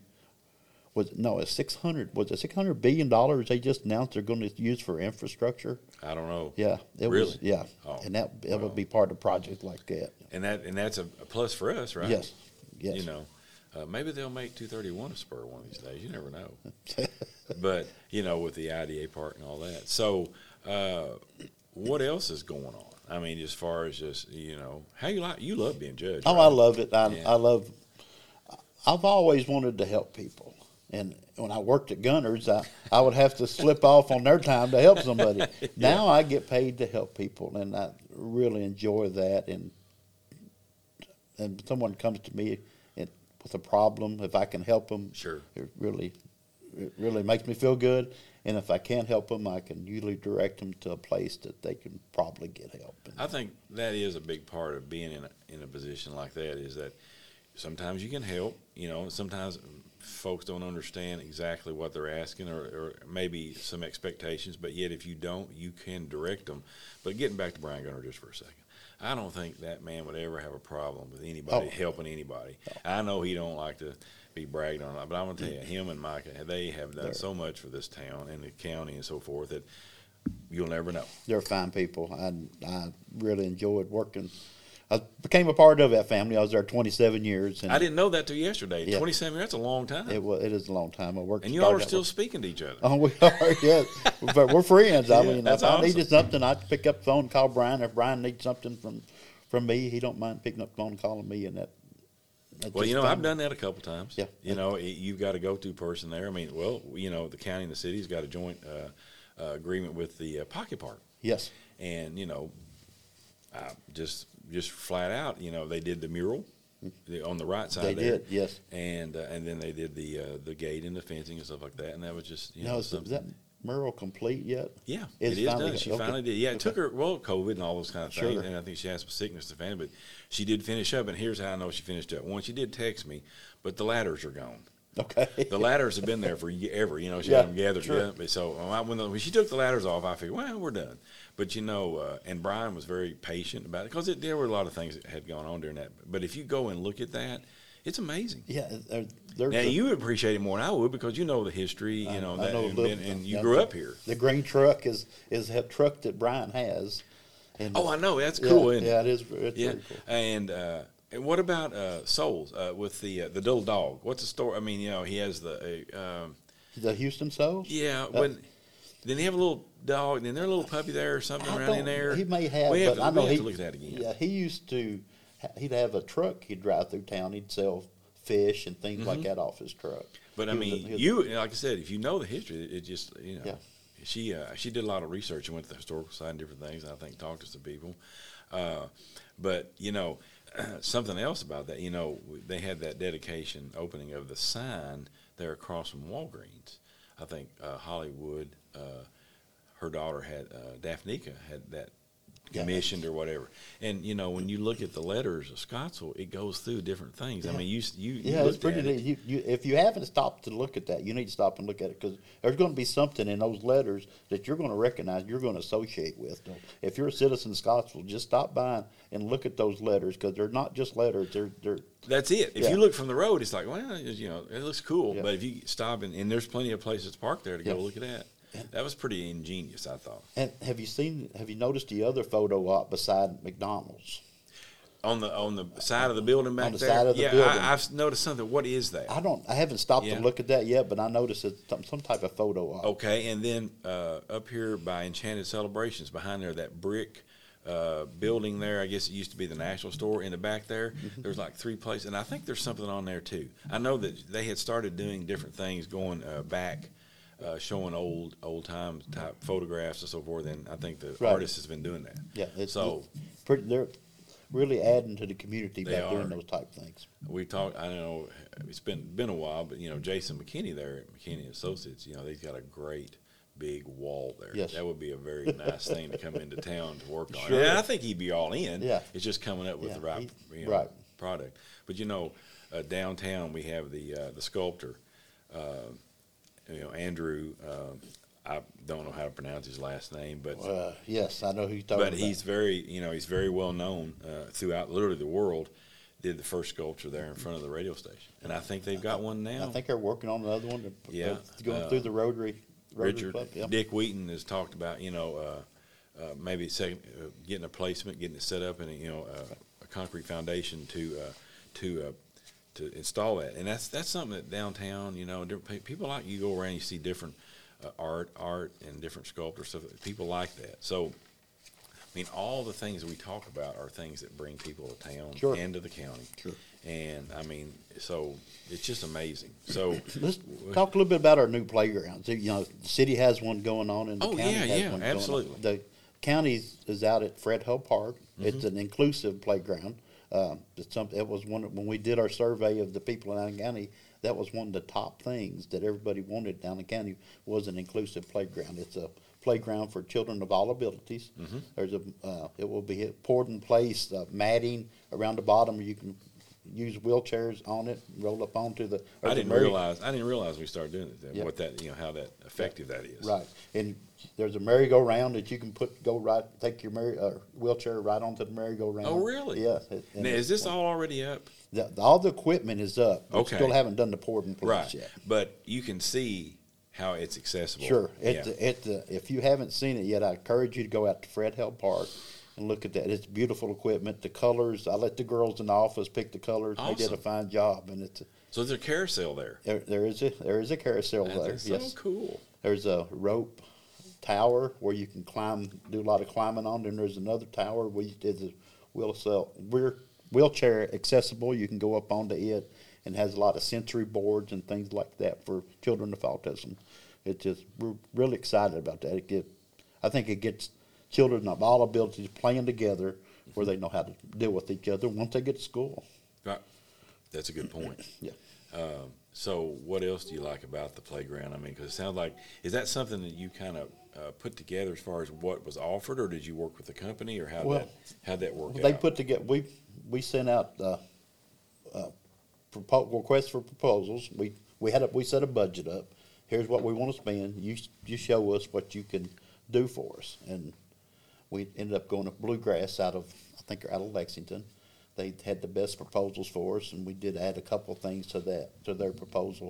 S2: $600 billion they just announced they're going to use for infrastructure.
S1: I don't know.
S2: Yeah,
S1: really?
S2: Oh, and that will be part of a project like that.
S1: And that's a plus for us, right?
S2: Yes.
S1: Maybe they'll make 231 a spur one of these days. You never know. But with the IDA part and all that. So. What else is going on? As far as just how you love being judged.
S2: Oh,
S1: right?
S2: I love it. I've always wanted to help people, and when I worked at Gunners, I would have to slip off on their time to help somebody.
S1: Yeah.
S2: Now I get paid to help people, and I really enjoy that. And someone comes to me with a problem, if I can help them,
S1: sure,
S2: it really makes me feel good. And if I can't help them, I can usually direct them to a place that they can probably get help.
S1: I think that is a big part of being in a position like that is that sometimes you can help, sometimes folks don't understand exactly what they're asking or maybe some expectations, but yet if you don't, you can direct them. But getting back to Brian Gunner just for a second, I don't think that man would ever have a problem with anybody helping anybody. I know he don't like to be bragged on, but I'm going to tell you, him and Micah, they have done so much for this town and the county and so forth that you'll never know.
S2: They're fine people. I really enjoyed working. I became a part of that family. I was there 27 years. And
S1: I didn't know that till yesterday.
S2: Yeah.
S1: 27 years, that's a long time.
S2: It is a long time. I worked.
S1: And you all are still speaking to each other.
S2: Oh, we are, yes. But we're friends.
S1: Yeah,
S2: If I
S1: awesome.
S2: needed something, I'd pick up the phone and call Brian. If Brian needs something from me, he don't mind picking up the phone and calling me. And
S1: well, I've done that a couple times.
S2: Yeah.
S1: You've got a go-to person there. The county and the city's got a joint agreement with the Pocket Park.
S2: Yes.
S1: And, just flat out, they did the mural on the right side
S2: They
S1: there.
S2: did, yes.
S1: And then they did the gate and the fencing and stuff like that. And that was just,
S2: Is that mural complete yet?
S1: Yeah,
S2: It's
S1: it is
S2: finally
S1: done. She
S2: okay.
S1: finally did. Yeah, it
S2: Okay.
S1: took her, well, COVID and all those kind of things,
S2: Sure.
S1: and I think she had some sickness to family, but she did finish up, and here's how I know she finished up. One, she did text me, but the ladders are gone.
S2: Okay.
S1: The ladders have been there for ever, you know, she
S2: Yeah,
S1: had them gathered
S2: sure.
S1: up. So when she took the ladders off, I figured, well, we're done. But, you know, and Brian was very patient about it because there were a lot of things that had gone on during that. But if you go and look at that, it's amazing.
S2: Yeah,
S1: Now, you would appreciate it more than I would because you know the history, you know,
S2: I
S1: that,
S2: know a little-
S1: and you
S2: yeah,
S1: grew up here.
S2: The green truck is a truck that Brian has. And
S1: Oh, I know. That's cool, isn't it?
S2: Yeah, it is. It's
S1: Yeah,
S2: very cool.
S1: and what about Souls with the little dog? What's the story? I mean, you know, he has the
S2: The Houston Souls?
S1: yeah. When didn't he have a little dog? Then there a little puppy there or something
S2: I
S1: around in
S2: don't-
S1: there?
S2: He may have,
S1: We
S2: but I know
S1: we have
S2: he
S1: to look at that again.
S2: Yeah, he used to. He'd have a truck. He'd drive through town. He'd sell fish and things like that off his truck.
S1: But I
S2: He was
S1: mean,
S2: he was-
S1: you like I said, if you know the history, it just you know.
S2: Yeah.
S1: She did a lot of research and went to the historical side and different things. And I think talked to some people, but you know, something else about that. You know, they had that dedication opening of the sign there across from Walgreens. I think Hollywood, her daughter had Daphnika had that commissioned or whatever. And you know, when you look at the letters of Scottsville, it goes through different things. I mean, you
S2: Yeah, it's
S1: looked
S2: pretty
S1: at it.
S2: neat. If you haven't stopped to look at that, you need to stop and look at it because there's going to be something in those letters that you're going to recognize, you're going to associate with. If you're a citizen of Scottsville, just stop by and look at those letters because they're not just letters. They're
S1: That's it. If
S2: Yeah.
S1: you look from the road, it's like, well, you know, it looks cool.
S2: Yeah.
S1: But if you stop and there's plenty of places to park there to go
S2: Yeah.
S1: look at that. That was pretty ingenious, I thought.
S2: And have you noticed the other photo op beside McDonald's?
S1: On the side of the building back
S2: the
S1: there.
S2: side of the
S1: yeah,
S2: building.
S1: I've noticed something. What is that?
S2: I haven't stopped
S1: Yeah.
S2: to look at that yet, but I noticed it's some type of photo op.
S1: Okay, and then up here by Enchanted Celebrations, behind there, that brick building there, I guess it used to be the National Store in the back there. There's like 3 places, and I think there's something on there too. I know that they had started doing different things going back, showing old time type photographs and so forth, and I think the
S2: Right.
S1: artist has been doing that.
S2: Yeah, they're really adding to the community
S1: They
S2: by doing
S1: are.
S2: those type things.
S1: We talked. I don't know it's been a while, but you know, Jason McKinney there at McKinney Associates, you know, they've got a great big wall there.
S2: Yes.
S1: That would be a very nice thing to come into town to work on.
S2: Sure.
S1: And I think he'd be all in.
S2: Yeah.
S1: It's just coming up with
S2: Yeah,
S1: the right,
S2: right.
S1: product. But you know, downtown we have the sculptor, you know, Andrew. I don't know how to pronounce his last name, but
S2: Yes, I know who you're talking about.
S1: but he's very well known throughout literally the world. Did the first sculpture there in front of the radio station, and I think they've got one now.
S2: I think they're working on another one.
S1: Yeah.
S2: Going through the Rotary
S1: Richard
S2: Club. Yeah.
S1: Dick Wheaton has talked about maybe getting a placement, getting it set up, and a concrete foundation to install that. And that's something that downtown, different people like you go around, you see different art and different sculptors, stuff. People like that. So, I mean, all the things that we talk about are things that bring people to town
S2: Sure.
S1: and to the county.
S2: Sure.
S1: And I mean, so it's just amazing. So
S2: Let's talk a little bit about our new playgrounds. The city has one going on, and the
S1: Oh,
S2: county
S1: yeah,
S2: has
S1: yeah,
S2: one
S1: absolutely.
S2: going on. The county is out at Fred Hull Park.
S1: Mm-hmm.
S2: It's an inclusive playground. It was when we did our survey of the people in Allen County. That was one of the top things that everybody wanted down in the county was an inclusive playground. It's a playground for children of all abilities.
S1: Mm-hmm.
S2: There's it will be poured in place, matting around the bottom. You can use wheelchairs on it, roll up onto the.
S1: I didn't realize we started doing it.
S2: Yeah.
S1: What that how that effective that is.
S2: Right, and there's a merry-go-round that you can take your wheelchair right onto the merry-go-round.
S1: Oh, really?
S2: Yeah.
S1: Now, is this all already up?
S2: All the equipment is up. We
S1: Okay.
S2: still haven't done the poured in place
S1: Right.
S2: yet.
S1: But you can see how it's accessible.
S2: Sure.
S1: Yeah.
S2: If you haven't seen it yet, I encourage you to go out to Fred Hill Park and look at that. It's beautiful equipment. The colors, I let the girls in the office pick the colors. They did a
S1: Awesome.
S2: fine job, and
S1: So there's a carousel there.
S2: there is a carousel there.
S1: That's so
S2: Yes.
S1: cool.
S2: There's a rope tower where you can do a lot of climbing on. Then there's another tower where there's a wheelchair accessible. You can go up onto it, and has a lot of sensory boards and things like that for children with autism. We're really excited about that. I think it gets children of all abilities playing together where they know how to deal with each other once they get to school.
S1: Right. That's a good point.
S2: Yeah.
S1: So what else do you like about the playground? I mean, because it sounds like, is that something that you kind of put together as far as what was offered, or did you work with the company, or how'd that work
S2: They
S1: out?
S2: put together. We sent out requests for proposals. We set a budget up. Here's what we want to spend. You show us what you can do for us, and we ended up going to Bluegrass out of Lexington. They had the best proposals for us, and we did add a couple of things to their proposal.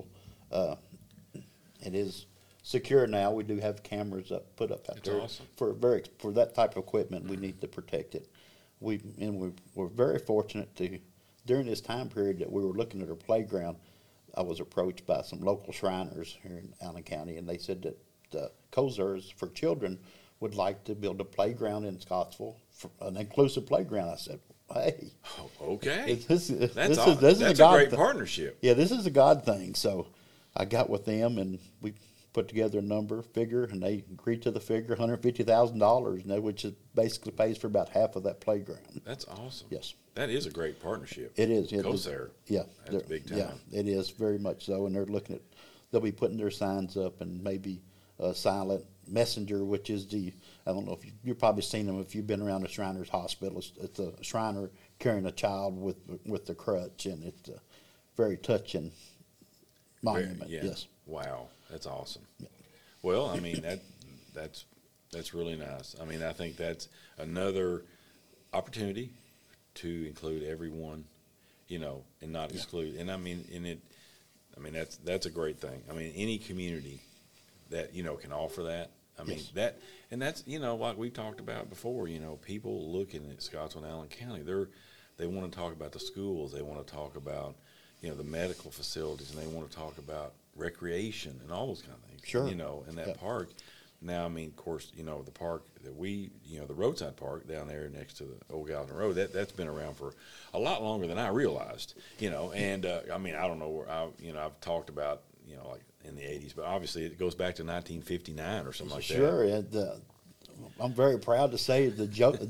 S2: It is secure now. We do have cameras put up out
S1: That's
S2: there.
S1: awesome.
S2: For that type of equipment. We need to protect it. We're very fortunate during this time period that we were looking at our playground. I was approached by some local Shriners here in Allen County, and they said that the Kozars for children would like to build a playground in Scottsville, an inclusive playground. I said, hey.
S1: Oh, okay.
S2: This
S1: That's
S2: is
S1: a
S2: God
S1: great
S2: thing.
S1: partnership.
S2: Yeah, this is a God thing. So I got with them, and we put together a figure, and they agreed to the figure, $150,000, which basically pays for about half of that playground.
S1: That's awesome.
S2: Yes.
S1: That is a great partnership.
S2: It is.
S1: Kosair.
S2: Yeah.
S1: That's big time.
S2: Yeah, it is very much so. And they'll be putting their signs up, and maybe a silent messenger, which is I don't know if you've probably seen them if you've been around the Shriners Hospital. It's a Shriner carrying a child with the crutch, and it's a very touching monument.
S1: Yeah.
S2: Yes.
S1: Wow. That's awesome. Yeah. Well, I mean, that's really nice. I mean, I think that's another opportunity to include everyone, and not exclude. And I mean, that's a great thing. I mean, any community that, can offer that. I mean,
S2: Yes.
S1: that's, like we talked about before, people looking at Scottsville and Allen County, they want to talk about the schools. They want to talk about, the medical facilities, and they want to talk about recreation and all those kind of things.
S2: Sure.
S1: And that
S2: Yeah.
S1: park. Now, I mean, of course, the park that the roadside park down there next to the Old Gallatin Road, that's been around for a lot longer than I realized, and, I mean, I don't know where I've talked about, like in the 80s, but obviously it goes back to 1959 or something like that.
S2: Sure. And, I'm very proud to say the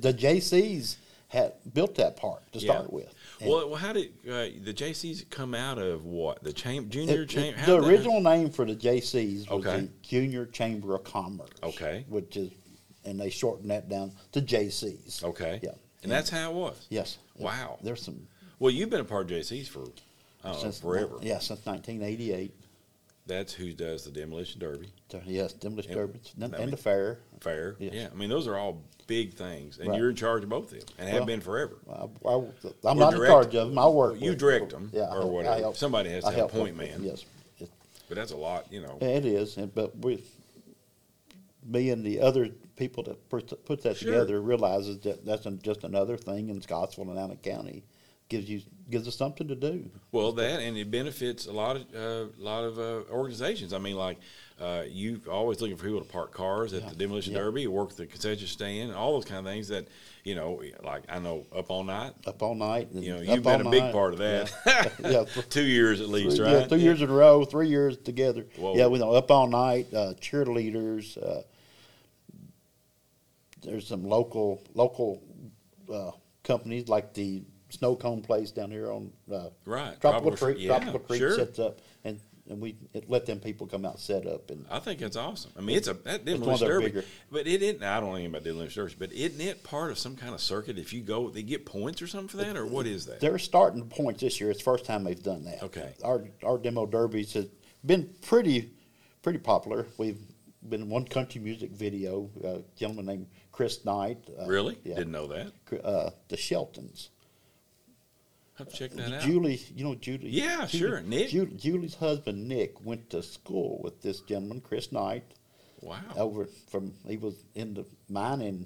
S2: JCs had built that park to start with. And
S1: Well, how did the JCs come out of what? The junior chamber?
S2: the original name for the JCs was
S1: Okay.
S2: the Junior Chamber of Commerce.
S1: Okay.
S2: And they shortened that down to JCs.
S1: Okay.
S2: Yeah.
S1: And that's how it was?
S2: Yes.
S1: Wow.
S2: There's some
S1: Well, you've been a part of JCs for, I don't know, forever.
S2: Yeah, since 1988.
S1: That's who does the Demolition Derby.
S2: Yes, Demolition
S1: And-
S2: Derby
S1: I
S2: and
S1: mean,
S2: the fair.
S1: Fair.
S2: Yes.
S1: Yeah. I mean, those are all big things. And
S2: Right.
S1: you're in charge of both of them and have
S2: Well,
S1: been forever.
S2: I'm
S1: Or
S2: not in
S1: direct-
S2: charge of them. I work.
S1: You
S2: with
S1: direct them
S2: Yeah,
S1: or
S2: I
S1: whatever.
S2: help-
S1: Somebody has to
S2: I
S1: have a
S2: help
S1: point
S2: with-
S1: man.
S2: Yes,
S1: But that's a lot,
S2: it is. But me and the other people that put that
S1: Sure.
S2: together realizes that that's just another thing in Scottsville and Allen County. Gives us something to do.
S1: Well, that and it benefits a lot of organizations. I mean, like you always looking for people to park cars at the Demolition
S2: Yeah.
S1: Derby, work the concession stand, all those kind of things that like I know Up All Night.
S2: Up all night. And
S1: You've
S2: up
S1: been
S2: all
S1: a big
S2: night.
S1: part of that.
S2: Yeah.
S1: 2 years at least, right?
S2: Yeah, 2 years in a row, 3 years together.
S1: Whoa.
S2: Yeah, we know Up All Night, cheerleaders. There's some local companies like the Snow Cone place down here on
S1: Right.
S2: Tropical
S1: Tropical
S2: Creek.
S1: Creek,
S2: Tropical
S1: yeah,
S2: Creek
S1: sure.
S2: sets up, and we let them people come out and set up. And
S1: I think that's awesome. I mean, that
S2: one of
S1: Demolition
S2: their
S1: Derby,
S2: bigger-
S1: but it isn't. I don't know anything about Demolition Derby, but isn't it part of some kind of circuit? If you go, they get points or something for that, or what is that?
S2: they're starting points this year. It's the first time they've done that.
S1: Okay.
S2: Our demo derbies has been pretty popular. We've been in one country music video. A gentleman named Chris Knight.
S1: Really?
S2: Yeah.
S1: Didn't know that.
S2: The Sheltons.
S1: Have to check that out.
S2: Julie, Julie.
S1: Yeah, sure. Nick?
S2: Julie's husband, Nick, went to school with this gentleman, Chris Knight,
S1: Wow.
S2: he was in the mining,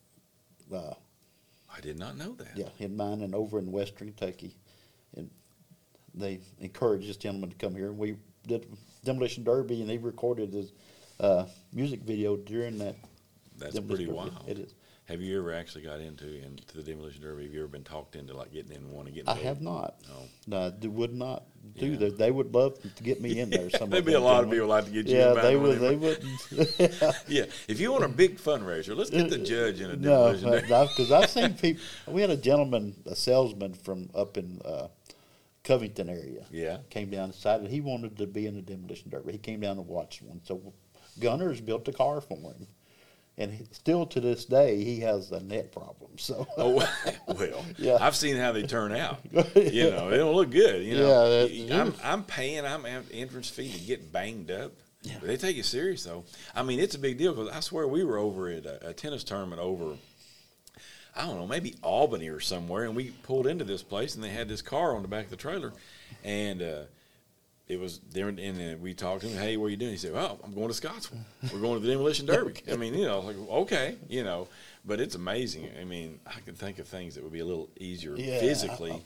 S1: I did not know that.
S2: yeah, in mining over in western Kentucky. And they encouraged this gentleman to come here. And we did Demolition Derby, and he recorded his music video during that.
S1: That's
S2: Demolition
S1: pretty
S2: Derby.
S1: wild.
S2: It is.
S1: Have you ever actually got into the Demolition Derby? Have you ever been talked into like getting in one and getting?
S2: I have not.
S1: No.
S2: No, they would not do
S1: Yeah.
S2: that. They would love to get me in there. Some
S1: There'd be a
S2: them
S1: lot of
S2: gentlemen.
S1: people like to get you.
S2: Yeah,
S1: in
S2: they
S1: behind
S2: would.
S1: one
S2: They
S1: of them.
S2: wouldn't.
S1: Yeah. If you want a big fundraiser, let's get the judge in a
S2: No,
S1: Demolition Derby.
S2: because I've seen people. We had a gentleman, a salesman from up in Covington area.
S1: Yeah.
S2: Came down and decided he wanted to be in the demolition derby. He came down and watched one. So Gunners built a car for him. And still to this day, he has a neck problem. So,
S1: Oh, well,
S2: Yeah.
S1: I've seen how they turn out. You know, they don't look good. You know,
S2: Yeah,
S1: I'm paying entrance fee to get banged up. Yeah. But they take it serious, though. I mean, it's a big deal because I swear we were over at a tennis tournament over, I don't know, maybe Albany or somewhere, and we pulled into this place, and they had this car on the back of the trailer, and it was there, and we talked to him. Hey, what are you doing? He said, "Well, I'm going to Scottsville. We're going to the demolition derby."
S2: Okay.
S1: I mean, you know, like okay, you know, but it's amazing. I mean, I can think of things that would be a little easier physically.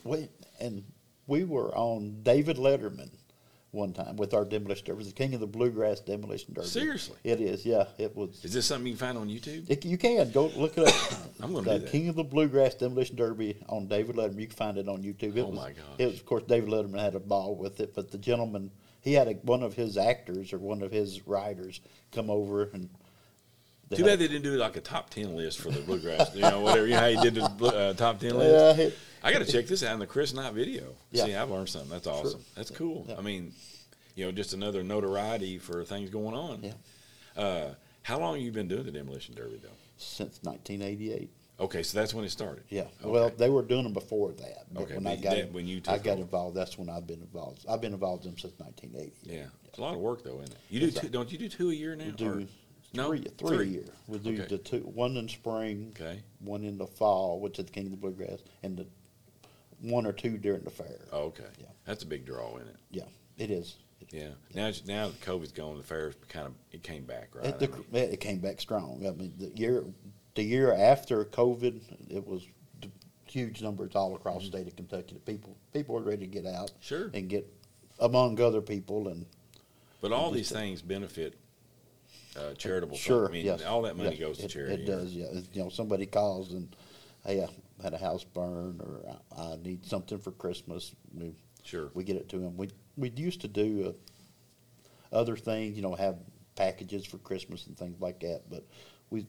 S2: We were on David Letterman one time with our demolition derby. It was the King of the Bluegrass demolition derby.
S1: Seriously?
S2: It is. Yeah, it was.
S1: Is this something you can find on YouTube?
S2: You can go look it up.
S1: I'm going to
S2: The
S1: do that.
S2: King of the Bluegrass demolition derby on David Letterman. You can find it on YouTube.
S1: Oh, my gosh.
S2: It was, of course, David Letterman had a ball with it, but the gentleman, he had one of his actors or one of his writers come over and.
S1: Too bad they didn't do like a top 10 list for the bluegrass. You know, whatever. You know how you did the top 10 list.
S2: Yeah,
S1: I got to check this out in the Chris Knight video.
S2: Yeah.
S1: See, I've learned something. That's awesome.
S2: Sure.
S1: That's cool.
S2: Yeah.
S1: I mean, you know, just another notoriety for things going on.
S2: Yeah.
S1: How long have you been doing the demolition derby though?
S2: Since 1988.
S1: Okay, so that's when it started.
S2: Yeah.
S1: Okay.
S2: Well, they were doing them before that. But
S1: Okay,
S2: when
S1: but
S2: I got
S1: when you took
S2: I got
S1: over.
S2: involved. That's when I've been involved. I've been involved in them since 1980.
S1: Yeah, it's a lot of work though, isn't it? You do
S2: It's
S1: two, don't you do 2 a year now?
S2: We do
S1: Or- no,
S2: three a year. We do
S1: Okay.
S2: the two, one in spring,
S1: Okay.
S2: one in the fall, which is the King of the Bluegrass, and the one or two during the fair.
S1: Oh, okay.
S2: Yeah.
S1: That's a big draw, isn't it?
S2: Yeah, it is.
S1: Yeah. Now that COVID's gone, the fair's it came back, right?
S2: It came back strong. I mean, the year after COVID, it was huge numbers all across the state of Kentucky. People were ready to get out,
S1: Sure.
S2: and get among other people, and
S1: But all
S2: Just
S1: these things benefit charitable.
S2: sure,
S1: I mean,
S2: yes,
S1: all that money
S2: yes,
S1: goes to charity.
S2: It does, yeah. You know, somebody calls and, hey, I had a house burn, or I need something for Christmas.
S1: Sure.
S2: We get it to them. We used to do other things, you know, have packages for Christmas and things like that, but we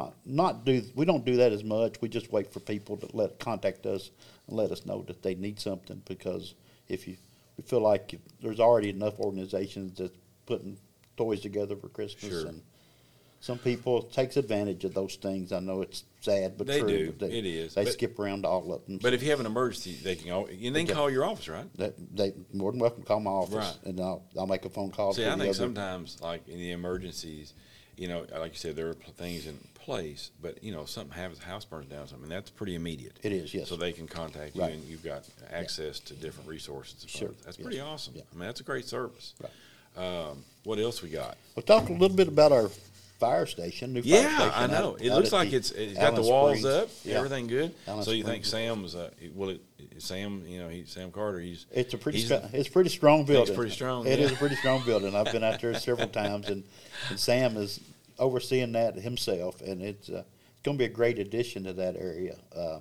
S2: we don't do that as much. We just wait for people to contact us and let us know that they need something, because we feel like there's already enough organizations that's putting toys together for Christmas,
S1: Sure.
S2: and some people takes advantage of those things. I know it's sad, but
S1: They
S2: true.
S1: do.
S2: But
S1: It is.
S2: They
S1: But-
S2: skip around to all of them.
S1: But if you have an emergency, they can call your office, right?
S2: They more than welcome to call my office,
S1: Right.
S2: and I'll make a phone call.
S1: See,
S2: to
S1: I
S2: the
S1: think
S2: other-
S1: sometimes, like in the emergencies, you know, like you said, there are things in place, but you know, something happens, the house burns down, or something. That's pretty immediate.
S2: It is, yes.
S1: So they can contact you,
S2: Right.
S1: and you've got access to different resources. And
S2: Sure,
S1: funds. That's
S2: yes.
S1: pretty awesome.
S2: Yeah.
S1: I mean, that's a great service.
S2: Right.
S1: What else we got?
S2: We'll talk a little bit about our fire station. New fire
S1: Yeah,
S2: station
S1: I know.
S2: out-
S1: It
S2: out
S1: looks
S2: at
S1: like
S2: the
S1: it's got the
S2: Allen
S1: walls
S2: Springs.
S1: up,
S2: Yeah.
S1: everything good.
S2: Allen
S1: So you think
S2: Springs.
S1: Sam's Sam? You know, Sam Carter.
S2: It's a pretty
S1: he's-
S2: it's pretty strong building.
S1: pretty strong,
S2: It
S1: yeah.
S2: is a pretty strong building. I've been out there several times, and Sam is overseeing that himself, and it's going to be a great addition to that area.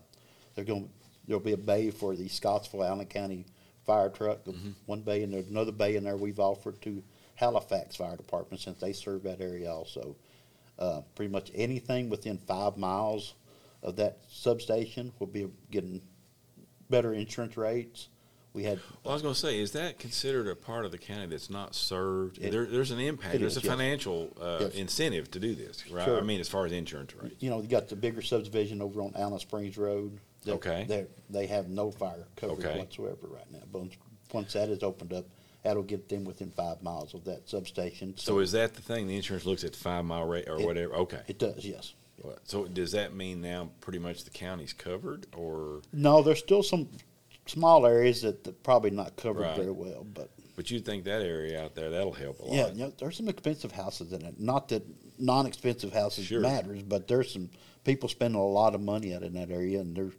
S2: There'll be a bay for the Scottsville Allen County fire truck.
S1: Mm-hmm.
S2: One bay, and there's another bay in there we've offered to Halifax Fire Department, since they serve that area also. Pretty much anything within 5 miles of that substation will be getting better insurance rates. We had
S1: Well, I was going to say, is that considered a part of the county that's not served?
S2: It-
S1: There's an impact.
S2: it
S1: There's
S2: is,
S1: a
S2: yes.
S1: financial
S2: Yes.
S1: incentive to do this, right?
S2: Sure.
S1: I mean, as far as insurance rates.
S2: you got the bigger subdivision over on Allen Springs Road.
S1: Okay.
S2: They have no fire coverage
S1: Okay.
S2: whatsoever right now. But once that is opened up, that'll get them within 5 miles of that substation.
S1: So is that the thing? The insurance looks at 5 mile rate or
S2: It-
S1: whatever? Okay.
S2: It does, yes.
S1: So does that mean now pretty much the county's covered, or?
S2: No, there's still some small areas that probably not covered
S1: Right.
S2: very well, but
S1: But you think that area out there, that'll help a lot.
S2: yeah, there's some expensive houses in it. Not that non-expensive houses
S1: Sure.
S2: matters, but there's some people spending a lot of money out in that area,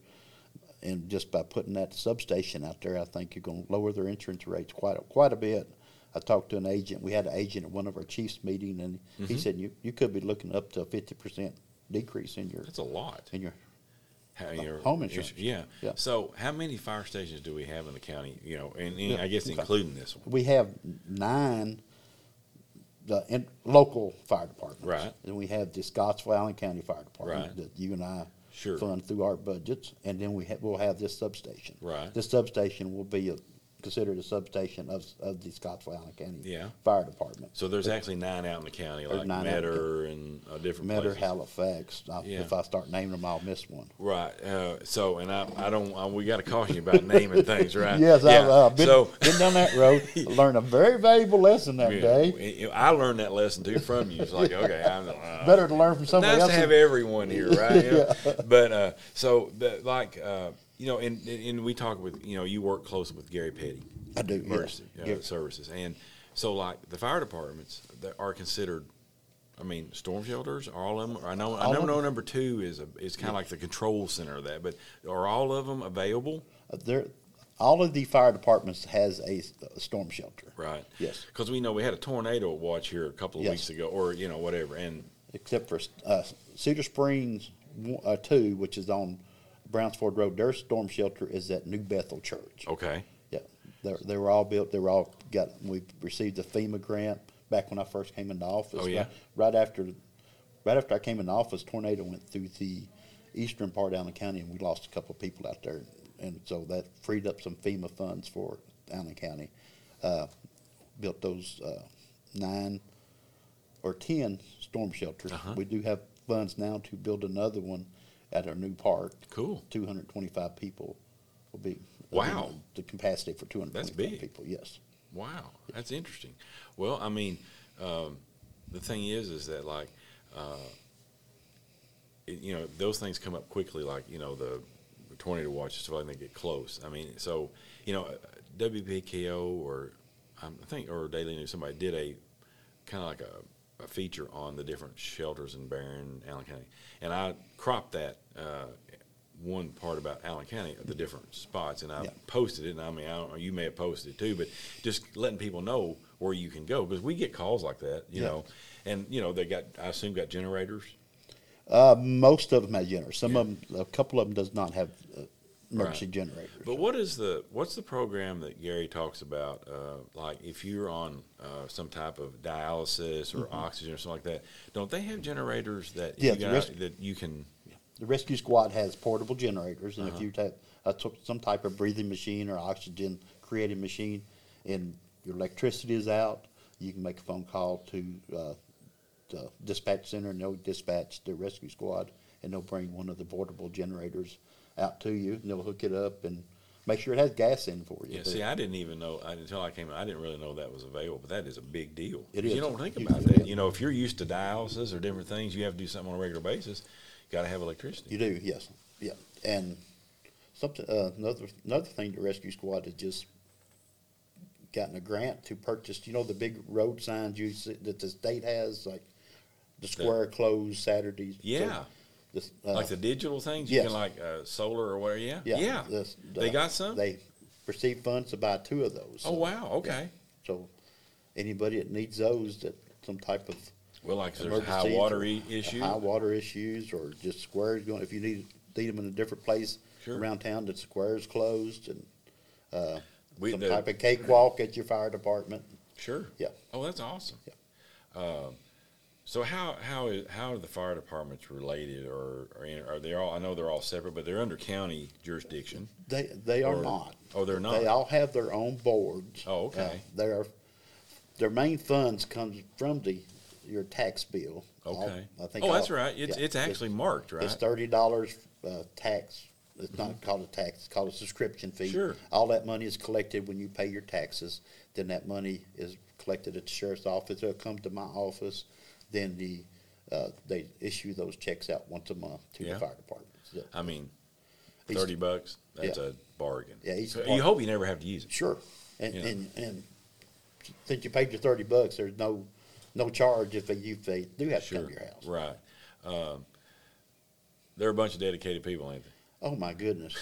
S2: and just by putting that substation out there, I think you're going to lower their insurance rates quite a bit. I talked to an agent. We had an agent at one of our chiefs meeting, and
S1: Mm-hmm.
S2: he said you could be looking up to a 50% decrease in your
S1: That's a lot.
S2: home insurance.
S1: Yeah.
S2: Yeah.
S1: So how many fire stations do we have in the county? You know, and
S2: Yeah,
S1: I guess
S2: okay.
S1: including this one.
S2: We have 9 local fire departments.
S1: Right.
S2: And we have the Scottsville Allen County Fire Department
S1: Right.
S2: that you and I
S1: Sure.
S2: fund through our budgets, and then we'll have this substation.
S1: Right.
S2: This substation will be considered a substation of the Scottsville Allen County
S1: Yeah.
S2: Fire Department.
S1: So there's actually 9 out in the county, like
S2: 9 out in the
S1: Metter and different
S2: Metter,
S1: places.
S2: Halifax.
S1: Yeah.
S2: If I start naming them, I'll miss one.
S1: Right. So, and I don't. We got to caution you about naming things, right?
S2: Yes,
S1: Yeah.
S2: I've been down that road. Learned a very valuable lesson that day.
S1: I learned that lesson too from you. It's like, okay, I'm
S2: Better to learn from somebody
S1: nice
S2: else.
S1: to have everyone here, right? You know? But you know, and we talk with, you know, you work closely with Gary Petty.
S2: I do,
S1: Emergency
S2: yes.
S1: Services, and so like the fire departments that are considered. I mean, storm shelters. Are all of them? I know number 2 is kind of like the control center of that. But are all of them available?
S2: All of the fire departments has a storm shelter.
S1: Right.
S2: Yes.
S1: Because we know we had a tornado watch here a couple of weeks ago, or you know whatever, and
S2: except for Cedar Springs 2, which is on Brownsford Road. Their storm shelter is at New Bethel Church.
S1: okay.
S2: Yeah, they were all built. They were all got. We received a FEMA grant back when I first came into office.
S1: Oh, yeah?
S2: Right after I came into office, tornado went through the eastern part of Allen County, and we lost a couple of people out there, and so that freed up some FEMA funds for Allen County. Built those 9 or 10 storm shelters. We do have funds now to build another one at our new park.
S1: Cool.
S2: 225 people will be.
S1: Wow.
S2: The capacity for 225
S1: That's big.
S2: people. Yes.
S1: Wow, that's interesting. Well, I mean, the thing is that like, you know, those things come up quickly. Like, you know, the tornado watch stuff, like they get close. I mean, so you know, WPKO or I think or Daily News, somebody did a kind of like a feature on the different shelters in Barron, Allen County, and I cropped that. One part about Allen County, the different spots, and I posted it. And I mean, I don't know, you may have posted it too, but just letting people know where you can go because we get calls like that, you know, and you know they got, I assume, got generators.
S2: Most of them have generators. Some of them, a couple of them, does not have emergency generators.
S1: But what's the program that Gary talks about? Like if you're on some type of dialysis or oxygen or something like that, don't they have generators that that you can?
S2: The rescue squad has portable generators, and if you have some type of breathing machine or oxygen creating machine, and your electricity is out, you can make a phone call to the dispatch center, and they'll dispatch the rescue squad, and they'll bring one of the portable generators out to you, and they'll hook it up and make sure it has gas in for you.
S1: Yeah, see, I didn't even know until I came in. I didn't really know that was available, but that is a big deal.
S2: It is.
S1: You don't think about that. You know, if you're used to dialysis or different things, you have to do something on a regular basis. Got to have electricity.
S2: You do, yes, yeah. And something another thing, the rescue squad has just gotten a grant to purchase. You know the big road signs that the state has, like the square closed Saturdays.
S1: Yeah.
S2: So
S1: like the digital things,
S2: yes.
S1: you can like solar or whatever. Yeah,
S2: yeah.
S1: They got some.
S2: They received funds to buy 2 of those.
S1: Oh wow, okay.
S2: Yeah. So anybody that needs those, that some type of
S1: well, like there's high water issue,
S2: high water issues, or just squares going. If you need them in a different place around town, that squares closed, and some type of cakewalk at your fire department.
S1: Sure.
S2: Yeah.
S1: Oh, that's awesome.
S2: Yeah.
S1: So how are the fire departments related, or are they all? I know they're all separate, but they're under county jurisdiction.
S2: They are not.
S1: Oh, they're not.
S2: They all have their own boards.
S1: Oh, okay.
S2: Their main funds comes from your tax bill.
S1: Okay.
S2: I think.
S1: That's right. It's actually marked, right?
S2: It's $30 tax. It's not called a tax. It's called a subscription fee.
S1: Sure.
S2: All that money is collected when you pay your taxes. Then that money is collected at the sheriff's office. It'll come to my office. Then they issue those checks out once a month to the fire department. So,
S1: I mean, $30. That's a bargain.
S2: Yeah.
S1: So you hope you never have to use it.
S2: Sure. And since you paid your $30, there's no charge if they do have to come to your house.
S1: Right. They're a bunch of dedicated people, ain't they?
S2: Oh my goodness.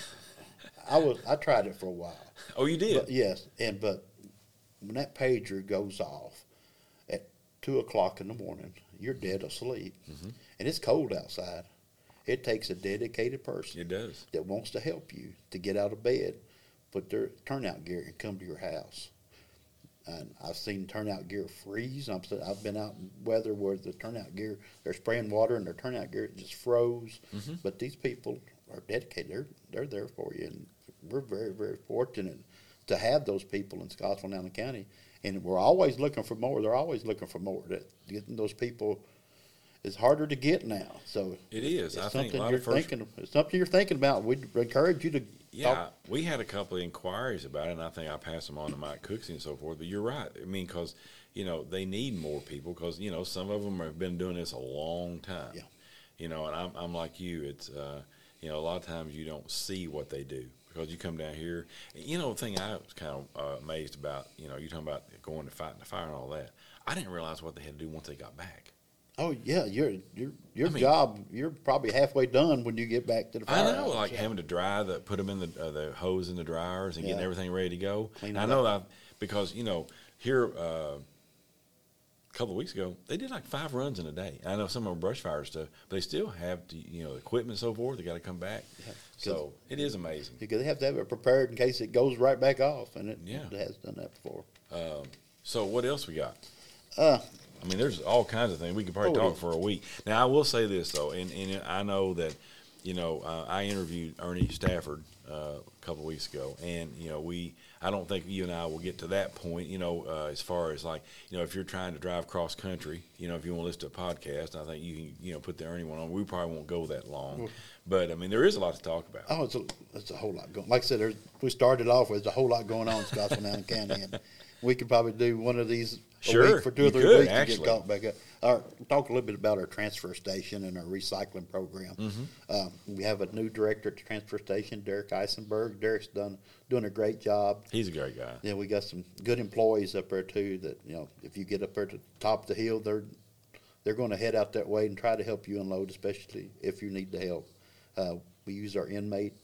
S2: I tried it for a while.
S1: Oh, you did?
S2: But, yes, but when that pager goes off at 2:00 in the morning, you're dead asleep, and it's cold outside. It takes a dedicated person.
S1: It does.
S2: That wants to help you to get out of bed, put their turnout gear, and come to your house. And I've seen turnout gear freeze. I've been out in weather where the turnout gear, they're spraying water and their turnout gear just froze. But these people are dedicated. They're there for you, and we're very, very fortunate to have those people in Scottsville and Allen County, and we're always looking for more. They're always looking for more. Getting those people is harder to get now. So
S1: It is.
S2: It's
S1: I think a
S2: something
S1: lot
S2: you're
S1: of first.
S2: thinking. It's something you're thinking about. We'd encourage you to.
S1: Yeah,
S2: talk.
S1: we had a couple of inquiries about it, and I think I passed them on to Mike Cooksey and so forth. But you're right. I mean, because they need more people because some of them have been doing this a long time.
S2: Yeah.
S1: And I'm like you. It's a lot of times you don't see what they do because you come down here. The thing I was kind of amazed about. You're talking about going to fight in the fire and all that. I didn't realize what they had to do once they got back.
S2: Oh yeah, your job. You're probably halfway done when you get back to the
S1: I
S2: fire.
S1: know, like having to put them in the hose in the dryers and getting
S2: Yeah.
S1: everything ready to go.
S2: Clean
S1: And
S2: it
S1: I know
S2: up.
S1: that because here a couple of weeks ago they did like 5 runs in a day. I know some of them brush fire stuff, but they still have to equipment and so forth. They got to come back.
S2: Yeah.
S1: So it is amazing.
S2: Because they have to have it prepared in case it goes right back off, and it has done that before.
S1: So what else we got?
S2: Uh,
S1: I mean, there's all kinds of things. We could probably talk for a week. Now, I will say this, though, and I know that, I interviewed Ernie Stafford a couple of weeks ago, and, I don't think you and I will get to that point, as far as, like, if you're trying to drive cross-country, if you want to listen to a podcast, I think you can, put the Ernie one on. We probably won't go that long. But, I mean, there is a lot to talk about.
S2: Oh, it's a whole lot going. Like I said, we started off with a whole lot going on in Scottsville and Allen County, and we could probably do one of these a week for 2 or 3 weeks to get caught back up. Talk a little bit about our transfer station and our recycling program.
S1: Mm-hmm.
S2: We have a new director at the transfer station, Derek Eisenberg. Derek's doing a great job.
S1: He's a great guy.
S2: Yeah, we got some good employees up there too. That if you get up there to the top of the hill, they're going to head out that way and try to help you unload, especially if you need the help. We use our inmate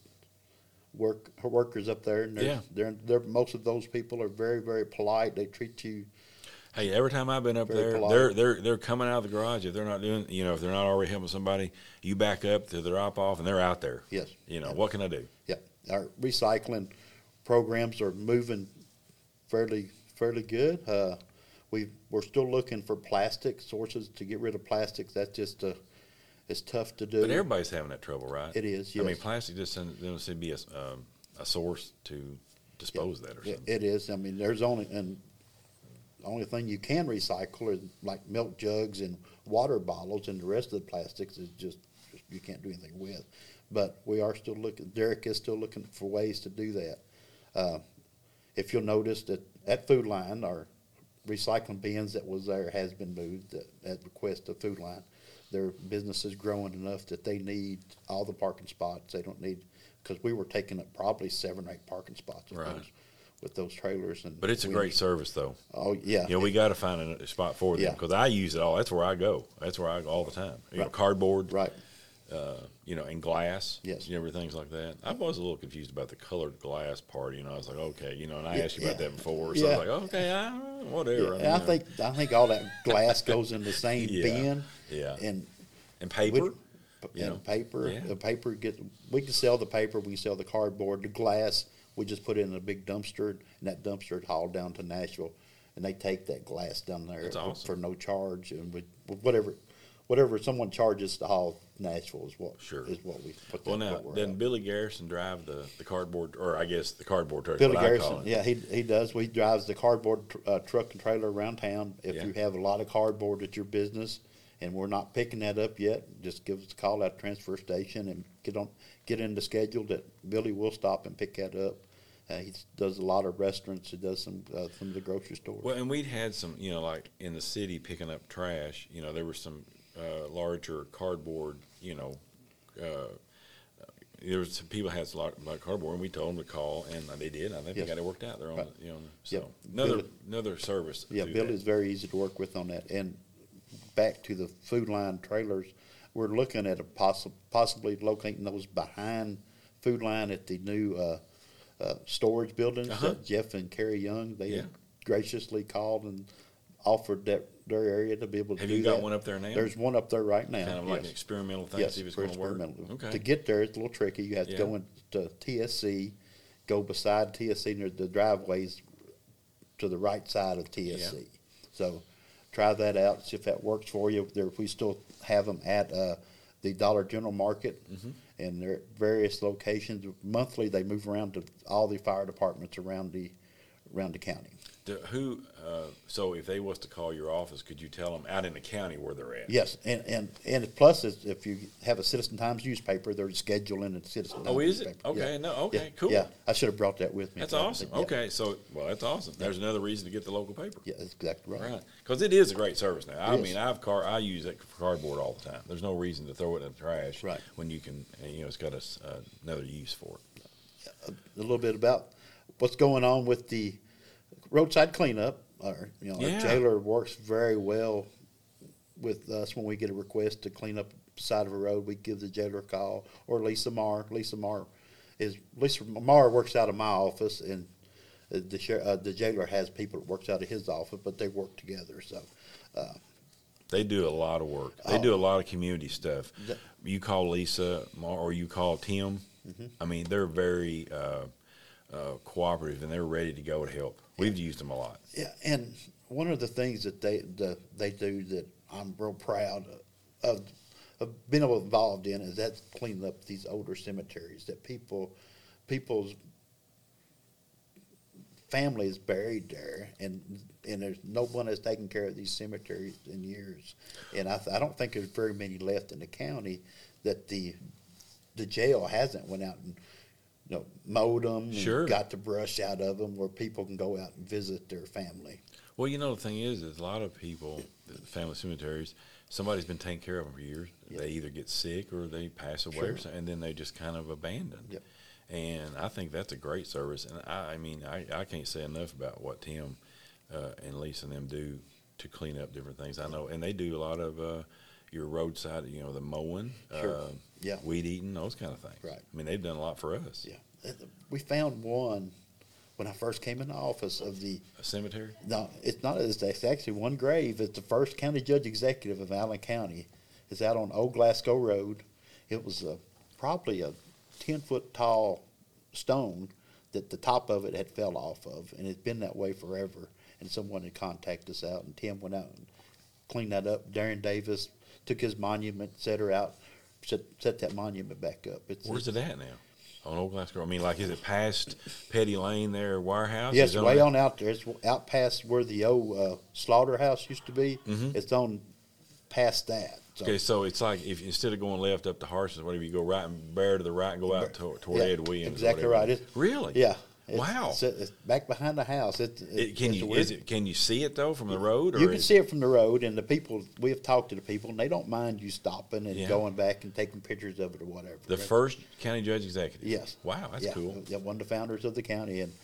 S2: workers up there, and they're most of those people are very, very polite. They treat you.
S1: Hey, every time I've been up there,
S2: polite.
S1: they're coming out of the garage. If they're not doing, if they're not already helping somebody, you back up to the drop off, and they're out there.
S2: Yes.
S1: What can I do?
S2: Yeah, our recycling programs are moving fairly good. We're still looking for plastic sources to get rid of plastics. That's just it's tough to do.
S1: But everybody's having that trouble, right?
S2: It is. Yes.
S1: I mean, plastic just doesn't seem to be a source to dispose of that or something.
S2: It is. I mean, the only thing you can recycle is like milk jugs and water bottles, and the rest of the plastics is just you can't do anything with. But we are still looking. Derek is still looking for ways to do that. If you'll notice that at Food Line, our recycling bins that was there has been moved at request of Food Line. Their business is growing enough that they need all the parking spots. They don't need, because we were taking up probably 7 or 8 parking spots with those trailers.
S1: But it's a great service, though.
S2: Oh yeah.
S1: We got to find a spot for them because I use it all. That's where I go. That's where I go all the time. Cardboard,
S2: right?
S1: And glass.
S2: Yes.
S1: Things like that. I was a little confused about the colored glass part. I was like, okay, and I asked you about that before, so I was like, okay, whatever.
S2: Yeah. I think all that glass goes in the same bin.
S1: Yeah.
S2: And
S1: paper.
S2: Paper.
S1: Yeah.
S2: The paper we can sell the paper. We can sell the cardboard. The glass we just put it in a big dumpster, and that dumpster is hauled down to Nashville, and they take that glass down there.
S1: That's awesome.
S2: For no charge, and whatever someone charges to haul Nashville is what we put.
S1: Well, now doesn't Billy Garrison drive the cardboard, or I guess the cardboard truck?
S2: Billy Garrison, he does. He drives the cardboard truck and trailer around town. If you have a lot of cardboard at your business, and we're not picking that up yet, just give us a call at the transfer station and get in the schedule that Billy will stop and pick that up. He does a lot of restaurants. He does some of the grocery stores.
S1: Well, and we'd had some, like in the city picking up trash. There were some larger cardboard. There was some people had a lot of cardboard, and we told them to call, and they did. I think they got it worked out. They're on, another service.
S2: Yeah, Billy's very easy to work with on that. And back to the Food Line trailers, we're looking at possibly locating those behind Food Line at the new storage buildings that Jeff and Carrie Young they graciously called and offered their area to be able to do that.
S1: Have you got one up there now?
S2: There's one up there right now.
S1: Kind of like an experimental thing, see if it's going to work. Okay.
S2: To get there, it's a little tricky. You have to go into TSC, go beside TSC, and the driveway's to the right side of TSC. Yeah. So try that out, see if that works for you. We still have them at the Dollar General Market, and they're at various locations. Monthly, they move around to all the fire departments around the county.
S1: So if they was to call your office, could you tell them out in the county where they're at?
S2: Yes, and plus, if you have a Citizen Times newspaper, they're scheduling a Citizen Times
S1: Oh, is it?
S2: newspaper.
S1: Okay,
S2: Yeah.
S1: no, okay,
S2: Yeah.
S1: cool.
S2: Yeah, I should have brought that with me.
S1: That's
S2: Yeah.
S1: awesome.
S2: Yeah.
S1: Okay, so, well, that's awesome. There's another reason to get the local paper.
S2: Yeah, that's exactly right.
S1: Right, because it is a great service now. I
S2: It
S1: mean,
S2: is.
S1: I use it for cardboard all the time. There's no reason to throw it in the trash.
S2: Right.
S1: When you can, it's got another use for it.
S2: A little bit about what's going on with the roadside cleanup. Our jailer works very well with us when we get a request to clean up the side of a road. We give the jailer a call, or Lisa Marr. Lisa Marr works out of my office, and the jailer has people that works out of his office, but they work together. So
S1: They do a lot of work. They do a lot of community stuff. You call Lisa or you call Tim.
S2: Mm-hmm.
S1: I mean, they're very cooperative, and they're ready to go to help. We've used them a lot.
S2: yeah, and one of the things that they do that I'm real proud of being able involved in is that's cleaning up these older cemeteries that people's family is buried there, and there's no one has taken care of these cemeteries in years, and I don't think there's very many left in the county that the jail hasn't went out and mowed them,
S1: Sure.
S2: and got the brush out of them, where people can go out and visit their family.
S1: Well, the thing is a lot of people, the family cemeteries, somebody's been taking care of them for years.
S2: Yep.
S1: They either get sick or they pass away,
S2: Sure.
S1: or something, and then they just kind of abandoned.
S2: Yep.
S1: And I think that's a great service. And I mean, I can't say enough about what Tim and Lisa and them do to clean up different things. I know, and they do a lot of your roadside, the mowing,
S2: Sure. Yeah.
S1: weed eating, those kind of things.
S2: Right.
S1: I mean, they've done a lot for us.
S2: Yeah, we found one when I first came in the office of the.
S1: A cemetery?
S2: No, it's not. It's actually one grave. It's the first county judge executive of Allen County. It's out on Old Glasgow Road. It was probably a 10-foot tall stone that the top of it had fell off of, and it's been that way forever. And someone had contacted us out, and Tim went out and cleaned that up. Darren Davis took his monument, set her out, set that monument back up.
S1: Where's it at now? On Old Glasgow? I mean, like, is it past Petty Lane there, Wirehouse?
S2: Yes,
S1: Is it
S2: way on out there. It's out past where the old slaughterhouse used to be.
S1: Mhm.
S2: It's on past that. So,
S1: Okay, so it's like if instead of going left up to Harson's, whatever, you go right and bear to the right and go out toward
S2: yeah,
S1: Ed Williams.
S2: exactly
S1: or whatever.
S2: right.
S1: Really?
S2: Yeah.
S1: Wow.
S2: It's back behind the house.
S1: Can you see it though from the road? Or
S2: You can see it from the road, and the people, we have talked to the people, and they don't mind you stopping and
S1: Yeah.
S2: going back and taking pictures of it or whatever.
S1: The first county judge executive.
S2: Yes.
S1: Wow, that's
S2: yeah,
S1: cool.
S2: Yeah, one of the founders of the county, and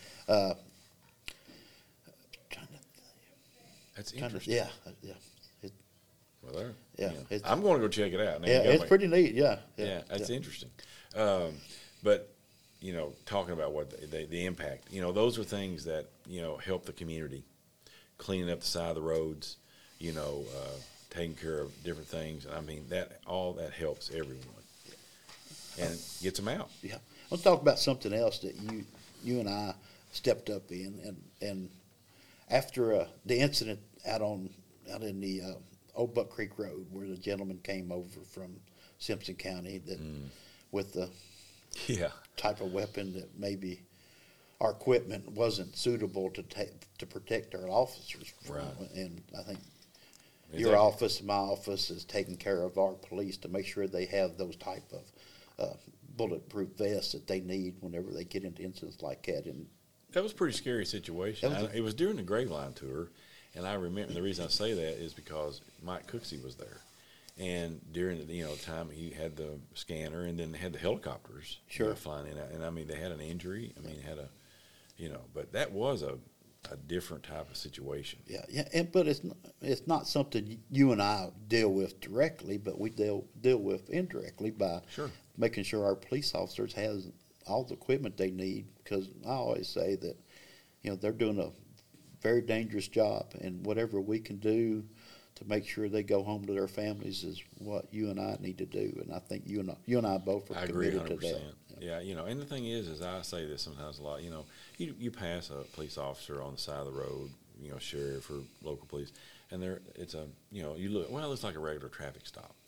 S1: That's interesting.
S2: yeah.
S1: Well, there.
S2: Yeah, it's-
S1: I'm going to go check it out. Now you
S2: Yeah,
S1: got
S2: it's
S1: me.
S2: pretty neat. Yeah.
S1: Yeah, that's interesting. But talking about what the impact, those are things that help the community, cleaning up the side of the roads, taking care of different things. I mean, all that helps everyone, and gets them out.
S2: Yeah. Let's talk about something else that you and I stepped up in, and after the incident out in the Old Buck Creek Road, where the gentleman came over from Simpson County with the
S1: Yeah.
S2: type of weapon that maybe our equipment wasn't suitable to protect our officers from.
S1: Right.
S2: And I think
S1: Is
S2: your
S1: that-
S2: office, my office, is taking care of our police to make sure they have those type of bulletproof vests that they need whenever they get into incidents like that. And
S1: That was a pretty scary situation. It was during the Graveline tour, and I remember the reason I say that is because Mike Cooksey was there, and during the time he had the scanner, and then they had the helicopters
S2: Sure.
S1: flying in, and I mean they had an injury. I mean had a, but that was a different type of situation.
S2: yeah, but it's not something you and I deal with directly, but we deal with indirectly by
S1: Sure.
S2: making sure our police officers has all the equipment they need. Because I always say that they're doing a very dangerous job, and whatever we can do to make sure they go home to their families is what you and I need to do. And I think you and I both are
S1: I agree
S2: committed to
S1: 100%.
S2: that.
S1: Yeah, and the thing is I say this sometimes a lot. You pass a police officer on the side of the road, sheriff or local police, and you look, well, it's like a regular traffic stop.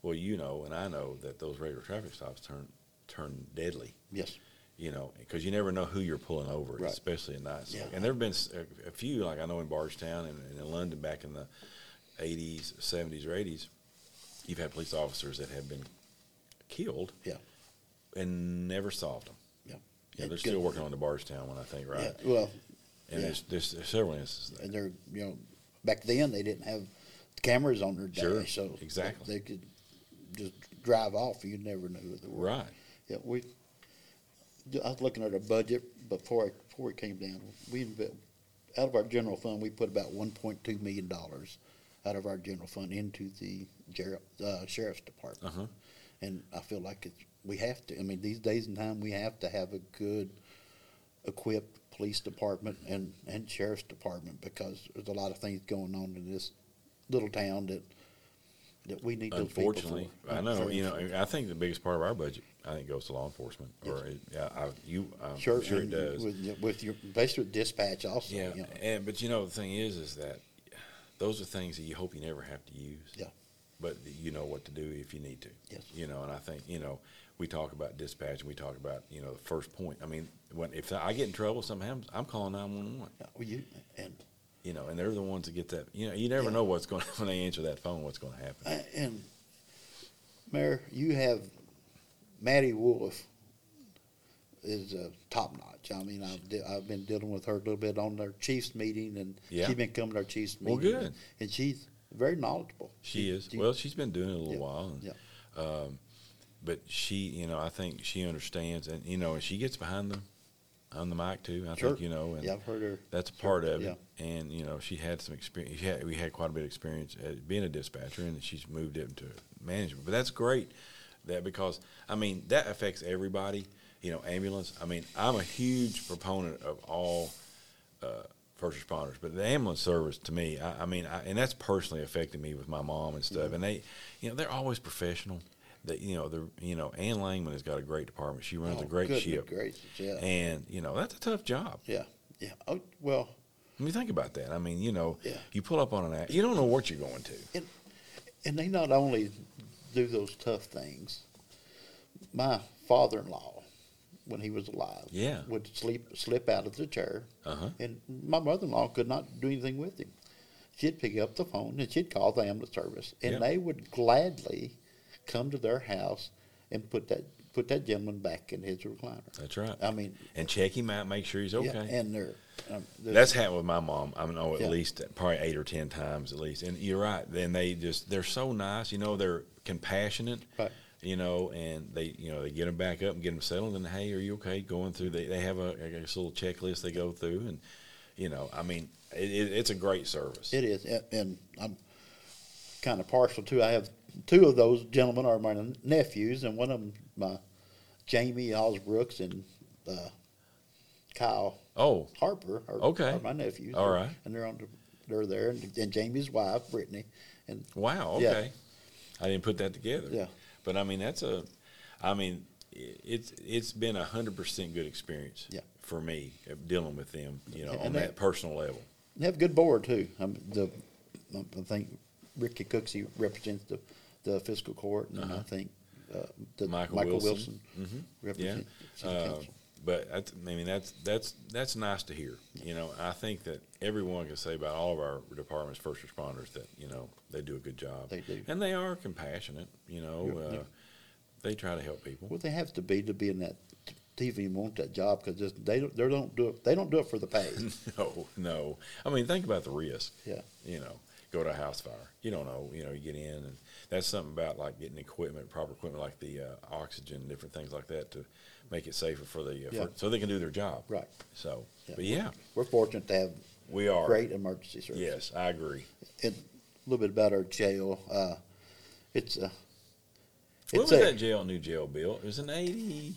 S1: Well, you know, and I know that those regular traffic stops turn deadly.
S2: Yes.
S1: You know, because you never know who you're pulling over,
S2: Right.
S1: especially at night. So,
S2: Yeah.
S1: and there have been a few, like I know in Bardstown and in London back in the 80s, 70s, or 80s, you've had police officers that have been killed
S2: Yeah.
S1: and never solved them.
S2: Yeah.
S1: Yeah, they're still working on the Bardstown one, I think, right?
S2: Yeah. Well,
S1: And
S2: yeah.
S1: there's several instances of that.
S2: and they're, back then they didn't have cameras on their
S1: Sure,
S2: dash, so
S1: exactly.
S2: they could just drive off. You never knew who they were.
S1: Right.
S2: Yeah, I was looking at our budget before it came down. Out of our general fund, we put about $1.2 million out of our general fund into the sheriff's department.
S1: Uh-huh.
S2: And I feel like we have to. I mean, these days and time, we have to have a good equipped police department and sheriff's department, because there's a lot of things going on in this little town that we need those people for.
S1: Unfortunately, I know. You know, I think the biggest part of our budget, I think, goes to law enforcement.
S2: Yes.
S1: I'm
S2: Sure,
S1: sure it
S2: and
S1: does.
S2: with your, especially with dispatch also.
S1: Yeah, but you know the thing is that those are things that you hope you never have to use.
S2: Yeah.
S1: But you know what to do if you need to.
S2: Yes.
S1: You know, and I think we talk about dispatch and we talk about the first point. I mean, if I get in trouble, something happens, I'm calling 911.
S2: Yeah,
S1: And they're the ones that get that. You never know what's going when they answer that phone. What's going to happen?
S2: and Mayor, you have Maddie Wolf is top notch. I mean, I've been dealing with her a little bit on their chiefs meeting, and
S1: Yeah.
S2: she's been coming to our chiefs
S1: Well,
S2: meeting.
S1: good.
S2: And she's very knowledgeable.
S1: She is. Well, she's been doing it a little
S2: Yeah.
S1: while. And,
S2: Yeah.
S1: but she, I think she understands, and and she gets behind on the mic too. I
S2: Sure.
S1: think and
S2: Yeah, I've heard her.
S1: that's a part of it.
S2: Yeah.
S1: And she had some experience. We had quite a bit of experience at being a dispatcher, and she's moved into management. But that's great, because I mean that affects everybody. Ambulance. I mean, I'm a huge proponent of all first responders, but the ambulance service to me, and that's personally affected me with my mom and stuff.
S2: Mm-hmm.
S1: And they're always professional. Ann Langman has got a great department. She runs a great
S2: goodness
S1: ship.
S2: gracious, yeah.
S1: And that's a tough job.
S2: Yeah. Yeah. Oh, well,
S1: I mean, think about that. I mean,
S2: Yeah.
S1: you pull up on an act, you don't know what you're going to.
S2: and they not only do those tough things. My father-in-law, when he was alive,
S1: Yeah.
S2: would slip out of the chair,
S1: Uh-huh.
S2: and my mother-in-law could not do anything with him. She'd pick up the phone and she'd call the ambulance service, and
S1: Yeah.
S2: they would gladly come to their house and put that gentleman back in his recliner.
S1: That's right.
S2: I mean,
S1: And check him out, make sure he's okay.
S2: yeah, and
S1: That's happened with my mom. I know at
S2: Yeah.
S1: least probably 8 or 10 times at least. And you're right. Then they're so nice. They're compassionate.
S2: Right.
S1: And they get them back up and get them settled. And hey, are you okay? Going through, they have a little checklist they go through, and it's a great service.
S2: It is, and I'm kind of partial too. I have two of those gentlemen are my nephews, and one of them my Jamie Osbrooks and Kyle
S1: Oh,
S2: Harper are,
S1: Okay.
S2: are my nephews.
S1: All right.
S2: And they're there, and Jamie's wife Brittany, and
S1: wow.
S2: Yeah.
S1: Okay, I didn't put that together.
S2: Yeah.
S1: But it's been 100% good experience.
S2: Yeah.
S1: For me dealing with them,
S2: And
S1: on that personal level.
S2: they have a good board too. I think Ricky Cooksey represents the fiscal court, and I think
S1: Michael Wilson.
S2: represents city council.
S1: But that's nice to hear. I think that everyone can say about all of our departments, first responders, that they do a good job.
S2: They do.
S1: and they are compassionate.
S2: Yeah.
S1: They try to help people.
S2: Well, they have to be in that TV and want that job, because they don't do it. They don't do it for the pay.
S1: No. I mean, think about the risk.
S2: Yeah.
S1: Go to a house fire. You don't know. You get in, and that's something about like getting proper equipment, like the oxygen, different things like that, to make it safer for so they can do their job.
S2: Right.
S1: So,
S2: Yeah.
S1: but yeah,
S2: We're fortunate to have
S1: we are.
S2: great emergency service.
S1: Yes, I agree.
S2: And a little bit about our jail. It's
S1: When was that new jail built? It was in 80.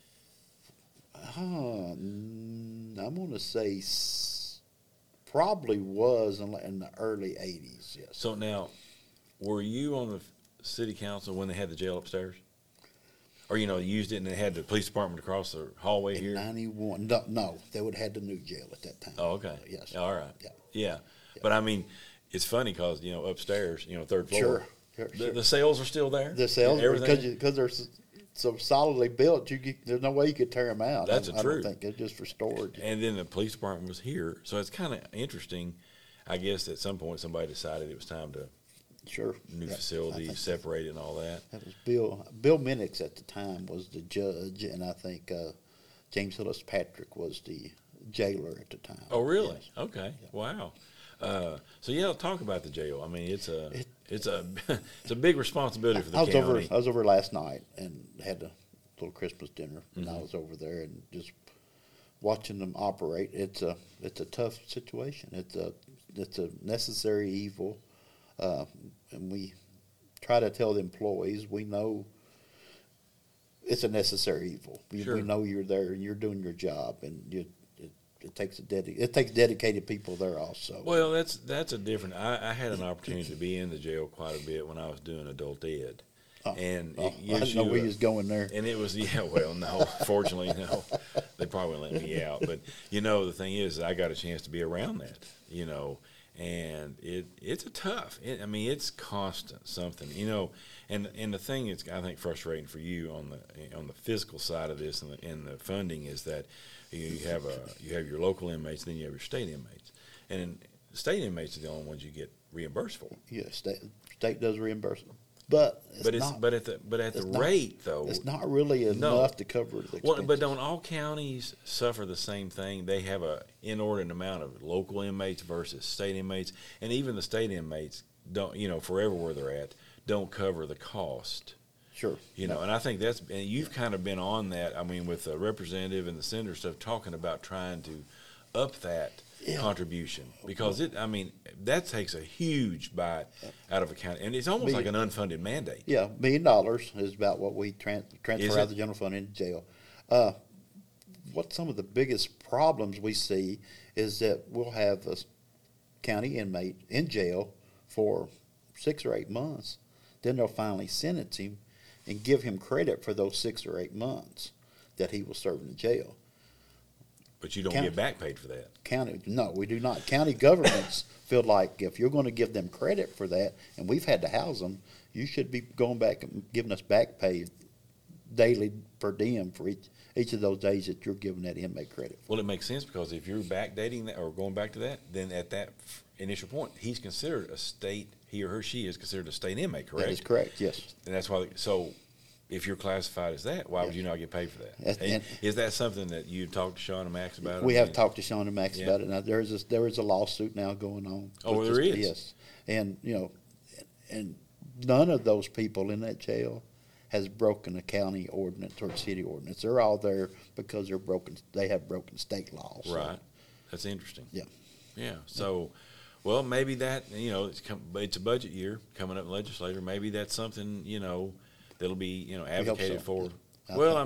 S2: I'm going to say probably was in the early 80s, yes.
S1: So now, were you on the city council when they had the jail upstairs? Or, used it and they had the police department across the hallway
S2: In
S1: here?
S2: 91, no, they would have had the new jail at that time.
S1: Oh, okay.
S2: Yes.
S1: All right.
S2: Yeah.
S1: Yeah. But, I mean, it's funny because, upstairs, third floor,
S2: Sure. Sure,
S1: The cells are still there.
S2: The cells,
S1: everything.
S2: because they're so solidly built, there's no way you could tear them out.
S1: That's
S2: I
S1: the truth.
S2: don't think it's just for storage.
S1: And then the police department was here, so it's kind of interesting. I guess at some point somebody decided it was time to
S2: Sure.
S1: new
S2: Yeah,
S1: facility,
S2: I think
S1: separate it and all that.
S2: that was Bill Minix at the time was the judge, and I think James Hillis Patrick was the jailer at the time.
S1: Oh, really?
S2: Yes.
S1: Okay. Yeah. Wow. So yeah, talk about the jail. I mean, it's a it's a big responsibility for the county.
S2: I was over last night and had a little Christmas dinner, and
S1: Mm-hmm.
S2: I was over there and just watching them operate. It's a tough situation. It's a necessary evil, and we try to tell the employees we know it's a necessary evil.
S1: Sure.
S2: We know you're there and you're doing your job, and it takes dedicated people there also.
S1: Well, that's a different. I had an opportunity to be in the jail quite a bit when I was doing adult ed, and
S2: I didn't know we was going there.
S1: And it was no, fortunately no, they probably wouldn't let me out. But the thing is, I got a chance to be around that, and it's a tough. It's constant something, and the thing that's I think frustrating for you on the physical side of this and the funding is that you have your local inmates, then you have your state inmates, and the state inmates are the only ones you get reimbursed for.
S2: Yes, state does reimburse them, but at
S1: the rate though,
S2: it's not really enough to cover the expenses.
S1: Well, but don't all counties suffer the same thing? They have a inordinate amount of local inmates versus state inmates, and even the state inmates don't, forever where they're at, don't cover the cost.
S2: Sure.
S1: And I think and you've kind of been on that. I mean, with the representative and the senator stuff, talking about trying to up that contribution because that takes a huge bite out of a county, and it's almost like an unfunded mandate.
S2: Yeah, $1 million is about what we transfer out of the general fund into jail. What some of the biggest problems we see is that we'll have a county inmate in jail for 6 or 8 months, then they'll finally sentence him and give him credit for those 6 or 8 months that he was serving in jail.
S1: But you don't get back paid for that.
S2: No, we do not. County governments feel like if you're going to give them credit for that, and we've had to house them, you should be going back and giving us back pay daily per diem for each of those days that you're giving that inmate credit for.
S1: Well, it makes sense because if you're backdating that or going back to that, then at that initial point, he's considered a state, he or she is considered a state inmate, correct?
S2: That is correct, yes.
S1: And that's why, so if you're classified as that, why would you not get paid for that? Is that something that you talked to Sean and Max about?
S2: We have talked to Sean and Max about it. Now, there is a lawsuit now going on.
S1: Oh, there is?
S2: Yes. And, and none of those people in that jail has broken a county ordinance or city ordinance. They're all there because they have broken state laws.
S1: Right. That's interesting.
S2: Yeah.
S1: Yeah. So, well, maybe that, it's a budget year coming up in legislature. Maybe that's something, that'll be, advocated for. Well,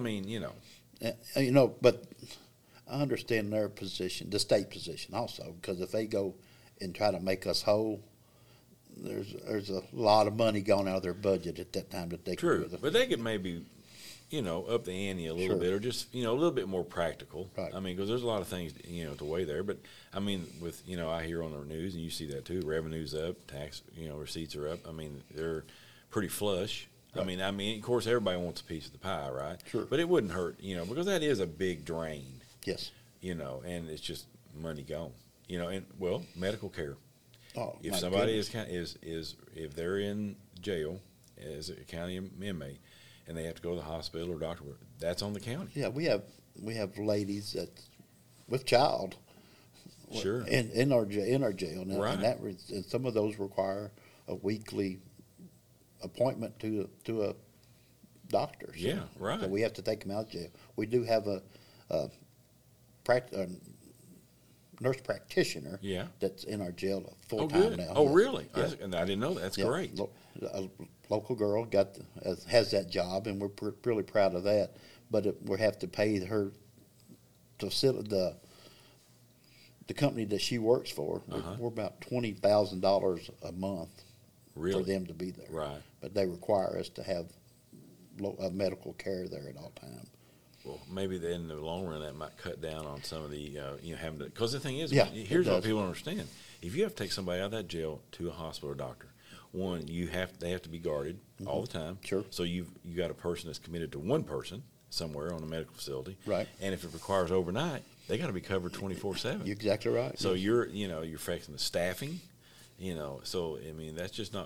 S2: but I understand their position, the state position also, because if they go and try to make us whole, there's a lot of money going out of their budget at that time that they
S1: True,
S2: could.
S1: but they could maybe, up the ante a little bit, or just a little bit more practical.
S2: Right.
S1: Because there's a lot of things to weigh there. But with I hear on the news, and you see that too. Revenue's up, tax receipts are up. They're pretty flush. Right. Of course, everybody wants a piece of the pie, right?
S2: Sure.
S1: But it wouldn't hurt, because that is a big drain.
S2: Yes.
S1: And it's just money gone. And medical care.
S2: Oh,
S1: if somebody if they're in jail as a county inmate and they have to go to the hospital or doctor, that's on the county.
S2: Yeah, we have ladies that with child.
S1: Sure.
S2: In our jail now,
S1: right.
S2: And some of those require a weekly appointment to a doctor. So,
S1: yeah, right.
S2: So we have to take them out of jail. We do have a nurse practitioner.
S1: Yeah.
S2: That's in our jail full
S1: Oh,
S2: time
S1: good.
S2: now.
S1: Oh,
S2: Yes.
S1: really?
S2: Yeah.
S1: And I didn't know that. That's great.
S2: A local girl has that job, and we're really proud of that. But we have to pay her the company that she works for. We're about $20,000 a month
S1: Really?
S2: for them to be there.
S1: Right.
S2: But they require us to have medical care there at all times.
S1: Well, maybe in the long run that might cut down on some of the having to. Because the thing is,
S2: Yeah,
S1: here's
S2: it
S1: what
S2: does.
S1: people don't understand: if you have to take somebody out of that jail to a hospital or doctor, one, they have to be guarded all the time.
S2: Sure.
S1: So you got a person that's committed to one person somewhere on a medical facility.
S2: Right.
S1: And if it requires overnight, they got to be covered 24/7.
S2: You're exactly right.
S1: So you're affecting the staffing, So I mean, that's just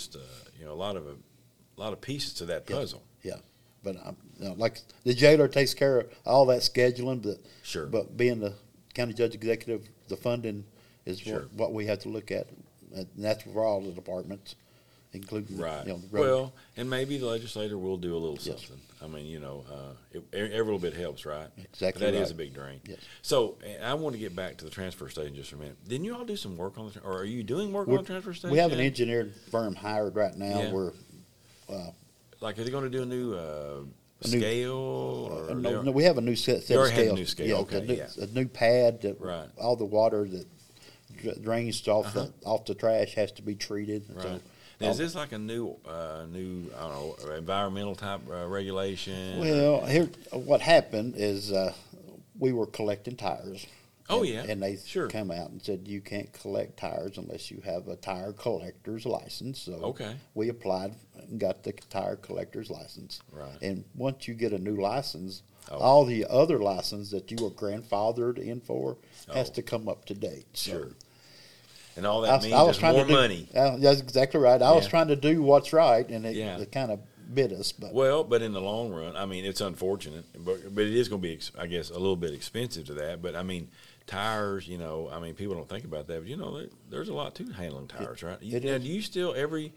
S1: a lot of pieces to that puzzle.
S2: Yeah, but like the jailer takes care of all that scheduling, but
S1: Sure.
S2: But being the county judge executive, the funding is
S1: Sure.
S2: what we have to look at, and that's for all the departments, including
S1: Right.
S2: the road.
S1: Well, and maybe the legislator will do a little
S2: Yes.
S1: something. I mean, every little bit helps, right?
S2: Exactly
S1: That is
S2: right.
S1: a big drain.
S2: Yes.
S1: So I want to get back to the transfer station just for a minute. Didn't you all do some work on or are you doing work on the transfer station?
S2: We have an engineering firm hired right now.
S1: Yeah.
S2: We're
S1: Like, are they going to do a new scale? Or
S2: no, we have a new set
S1: You
S2: of
S1: already have a
S2: scales.
S1: new scale,
S2: Yeah,
S1: okay,
S2: a new pad that
S1: Right.
S2: all the water that drains off the trash has to be treated.
S1: Right.
S2: So,
S1: Now, is this like a new I don't know, environmental type regulation?
S2: well, here what happened is we were collecting tires.
S1: Oh,
S2: and,
S1: yeah.
S2: and they
S1: Sure.
S2: come out and said you can't collect tires unless you have a tire collector's license. So
S1: Okay.
S2: we applied and got the tire collector's license.
S1: Right.
S2: And once you get a new license,
S1: Oh.
S2: all the other license that you were grandfathered in for has
S1: Oh.
S2: to come up to date. So
S1: Sure. And all that means is more money.
S2: That's exactly right. I was
S1: Yeah.
S2: trying to do what's right, and
S1: Yeah.
S2: it kind of bit us. But
S1: Well, but in the long run, I mean, it's unfortunate, but it is going to be, I guess, a little bit expensive to that. But I mean, tires, I mean, people don't think about that, but there's a lot to handling tires, right?
S2: it
S1: Now,
S2: is.
S1: do you still every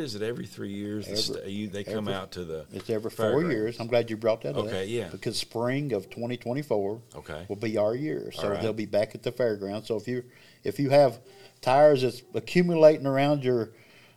S1: 3 years they come
S2: every-
S1: out to the?
S2: it's every 4
S1: fairgrounds?
S2: years. I'm glad you brought that up.
S1: Okay, yeah.
S2: Because spring of 2024
S1: Okay.
S2: will be our year, so
S1: All right.
S2: they'll be back at the fairgrounds. So if you have tires that's accumulating around your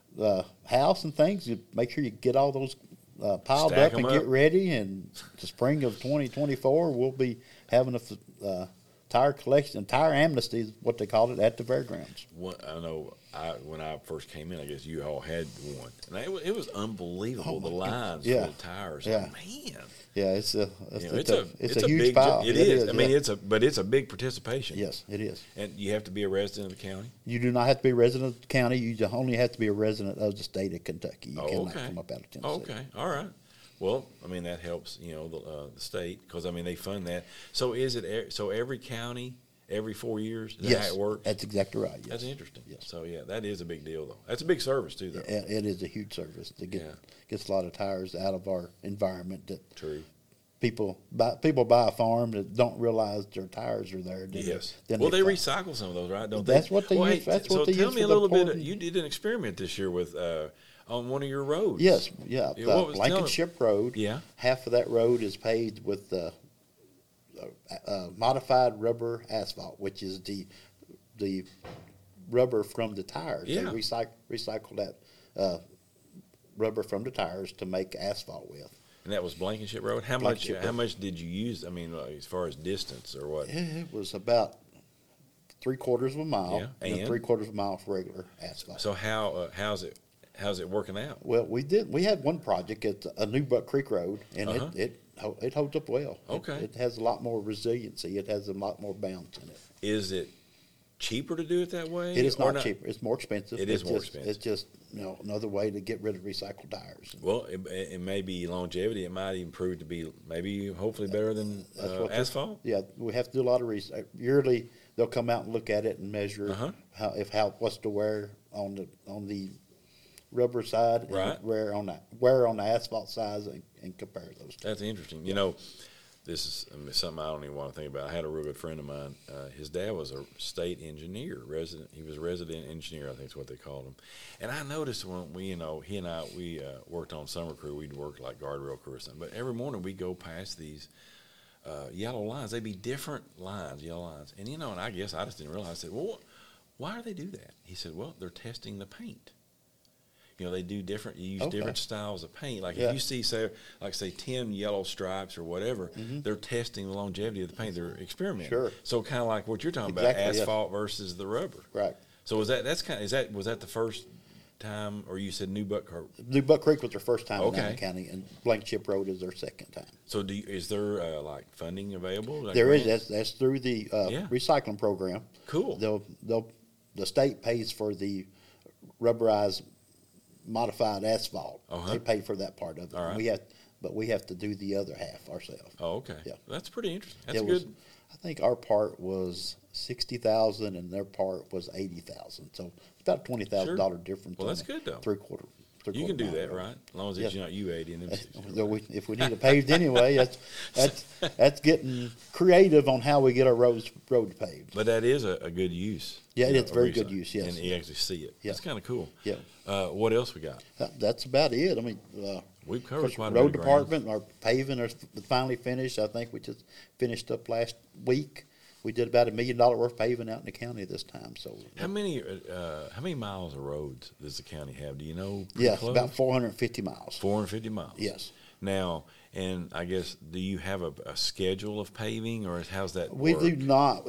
S2: house and things, you make sure you get all those piled
S1: Stack
S2: up and
S1: 'em
S2: get
S1: up.
S2: ready. And the spring of 2024, we'll be having a tire collection, tire amnesty is what they called it at the fairgrounds.
S1: I know when I first came in, I guess you all had one, and it was unbelievable the lines
S2: Yeah.
S1: for the tires.
S2: Yeah.
S1: Man,
S2: Yeah, it's a huge
S1: big
S2: pile.
S1: It is. I mean,
S2: yeah.
S1: it's a big participation.
S2: Yes, it is.
S1: And you have to be a resident of the county.
S2: You do not have to be a resident of the county. You just only have to be a resident of the state of Kentucky. You
S1: Oh,
S2: cannot
S1: okay.
S2: come up out of Tennessee.
S1: Okay, all right. Well, I mean that helps, the state because I mean they fund that. So is it so every county every 4 years? Is that
S2: Yes,
S1: how it works?
S2: that's exactly right. Yes.
S1: That's interesting.
S2: Yes.
S1: So yeah, that is a big deal though. That's a big service too, though.
S2: It is a huge service to
S1: Yeah.
S2: gets a lot of tires out of our environment that
S1: True.
S2: people buy a farm that don't realize their tires are there.
S1: Yes.
S2: Then
S1: Well, they
S2: find-
S1: recycle some of those, right? Don't
S2: That's
S1: they?
S2: what they
S1: Well,
S2: use- that's what
S1: so
S2: they
S1: tell
S2: use
S1: me a
S2: for the
S1: little bit.
S2: pouring.
S1: You did an experiment this year with on one of your roads.
S2: Yes, yeah.
S1: Yeah, what was- tell
S2: Blankenship Road.
S1: Yeah.
S2: Half of that road is paved with modified rubber asphalt, which is the rubber from the tires.
S1: Yeah.
S2: They recycle that rubber from the tires to make asphalt with.
S1: And that was Blankenship Road. How
S2: Blankenship
S1: much? How
S2: Road.
S1: much did you use? I mean, as far as distance or what?
S2: It was about 3/4 of a mile,
S1: Yeah,
S2: and
S1: and?
S2: 3/4 of a mile of regular asphalt.
S1: So how's it working out?
S2: Well, we had one project at a New Buck Creek Road, and
S1: Uh-huh.
S2: it holds up well.
S1: Okay.
S2: It has a lot more resiliency. It has a lot more bounce in it.
S1: Is it cheaper to do it that way?
S2: It is
S1: or
S2: not cheaper. It's more expensive.
S1: It is
S2: It's
S1: more
S2: just-
S1: expensive.
S2: It's just another way to get rid of recycled tires.
S1: Well, it may be longevity. It might even prove to be maybe hopefully better than
S2: That's what
S1: asphalt.
S2: Yeah, we have to do a lot of research. Yearly, they'll come out and look at it and measure
S1: Uh-huh.
S2: what's the wear on the rubber side,
S1: Right.
S2: and wear on the asphalt side, and compare those two.
S1: That's interesting. This is something I don't even want to think about. I had a real good friend of mine. His dad was a state engineer, resident. He was a resident engineer, I think is what they called him. And I noticed when he and I worked on summer crew. We'd work like guardrail crew or something. But every morning we go past these yellow lines. They'd be different lines, yellow lines. And and I guess I just didn't realize. I said, well, why do they do that? He said, well, they're testing the paint. They do different. You use
S2: Okay.
S1: different styles of paint. Like
S2: Yeah.
S1: if you see, say 10 yellow stripes or whatever, they're testing the longevity of the paint. They're experimenting.
S2: Sure.
S1: So kind of like what you're talking
S2: Exactly,
S1: about,
S2: yes.
S1: asphalt versus the rubber.
S2: Right.
S1: So was that the first time, or you said New Buck?
S2: New Buck Creek was their first time in
S1: Okay.
S2: Allen County, and Blankenship Road is their second time.
S1: So is there like funding available? Like
S2: There is.
S1: grants?
S2: That's through the
S1: Yeah.
S2: recycling program.
S1: Cool.
S2: The state pays for the rubberized modified asphalt.
S1: Uh-huh.
S2: They pay for that part of it.
S1: All right.
S2: We have to do the other half ourselves.
S1: Oh, okay.
S2: Yeah.
S1: That's pretty interesting. That's
S2: It
S1: good.
S2: was, I think our part was 60,000 and their part was 80,000. So it's about $20,000 difference.
S1: Well,
S2: on
S1: that's
S2: a
S1: good, though.
S2: Three-quarter.
S1: You can do
S2: mile
S1: that,
S2: road.
S1: right? As long as
S2: Yeah.
S1: it's not U80 and them.
S2: Though if we need it paved anyway, that's getting creative on how we get our roads paved.
S1: But that is a good use.
S2: Yeah,
S1: you know,
S2: it's very
S1: reason.
S2: good use, yes.
S1: And you actually see it.
S2: Yeah.
S1: That's kind of cool.
S2: Yeah.
S1: What else we got?
S2: That's about it. I mean,
S1: We've
S2: of
S1: covered
S2: course,
S1: quite a bit
S2: road
S1: of ground.
S2: department, our paving is finally finished. I think we just finished up last week. We did about $1 million worth of paving out in the county this time. So
S1: How many miles of roads does the county have? Do you know? Pretty
S2: yeah,
S1: close?
S2: about 450 miles.
S1: 450 miles.
S2: Yes.
S1: Now, and I guess, do you have a schedule of paving, or how's that
S2: We
S1: work?
S2: do not.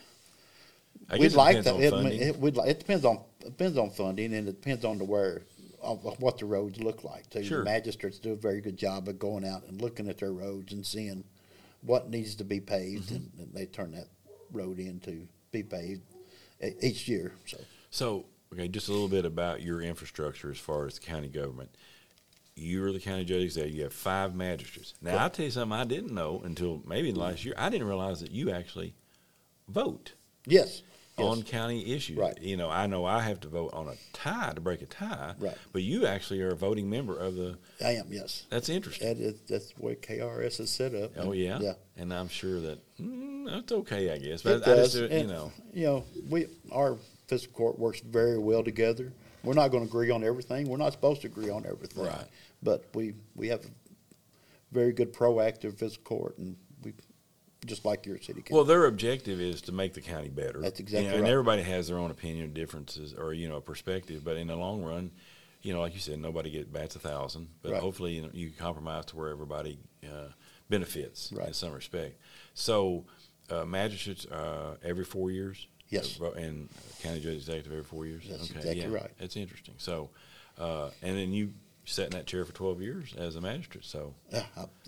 S1: I guess
S2: We'd
S1: it
S2: like
S1: depends
S2: that.
S1: on funding.
S2: It depends on funding, and it depends on what the roads look like. So
S1: Sure.
S2: the magistrates do a very good job of going out and looking at their roads and seeing what needs to be paved,
S1: Mm-hmm.
S2: and they turn that road in to be paved each year.
S1: So, okay, just a little bit about your infrastructure as far as the county government. You're the county judge there. You have 5 magistrates. Now, I'll tell you something I didn't know until maybe last year. I didn't realize that you actually vote
S2: Yes.
S1: on county issues.
S2: Right.
S1: You know I have to vote on a tie to break a tie.
S2: Right.
S1: But you actually are a voting member of the.
S2: I am. Yes.
S1: That's interesting.
S2: That's the way KRS is set up.
S1: Oh yeah.
S2: Yeah.
S1: And I'm sure that that's okay. I guess.
S2: It
S1: But I just
S2: does.
S1: you know.
S2: Our fiscal court works very well together. We're not going to agree on everything. We're not supposed to agree on everything.
S1: Right.
S2: But we have a very good proactive fiscal court, and we just like your city council.
S1: Well, their objective is to make the county better.
S2: That's exactly
S1: And
S2: right.
S1: everybody has their own opinion, differences, or perspective. But in the long run, like you said, nobody bats 1,000. But
S2: Right.
S1: hopefully, you compromise to where everybody benefits
S2: Right.
S1: in some respect. So, magistrates every 4 years.
S2: Yes.
S1: And county judge executive every 4 years.
S2: That's
S1: okay,
S2: exactly
S1: yeah,
S2: right.
S1: That's interesting. So, and then you sat in that chair for 12 years as a magistrate. So.
S2: Yeah,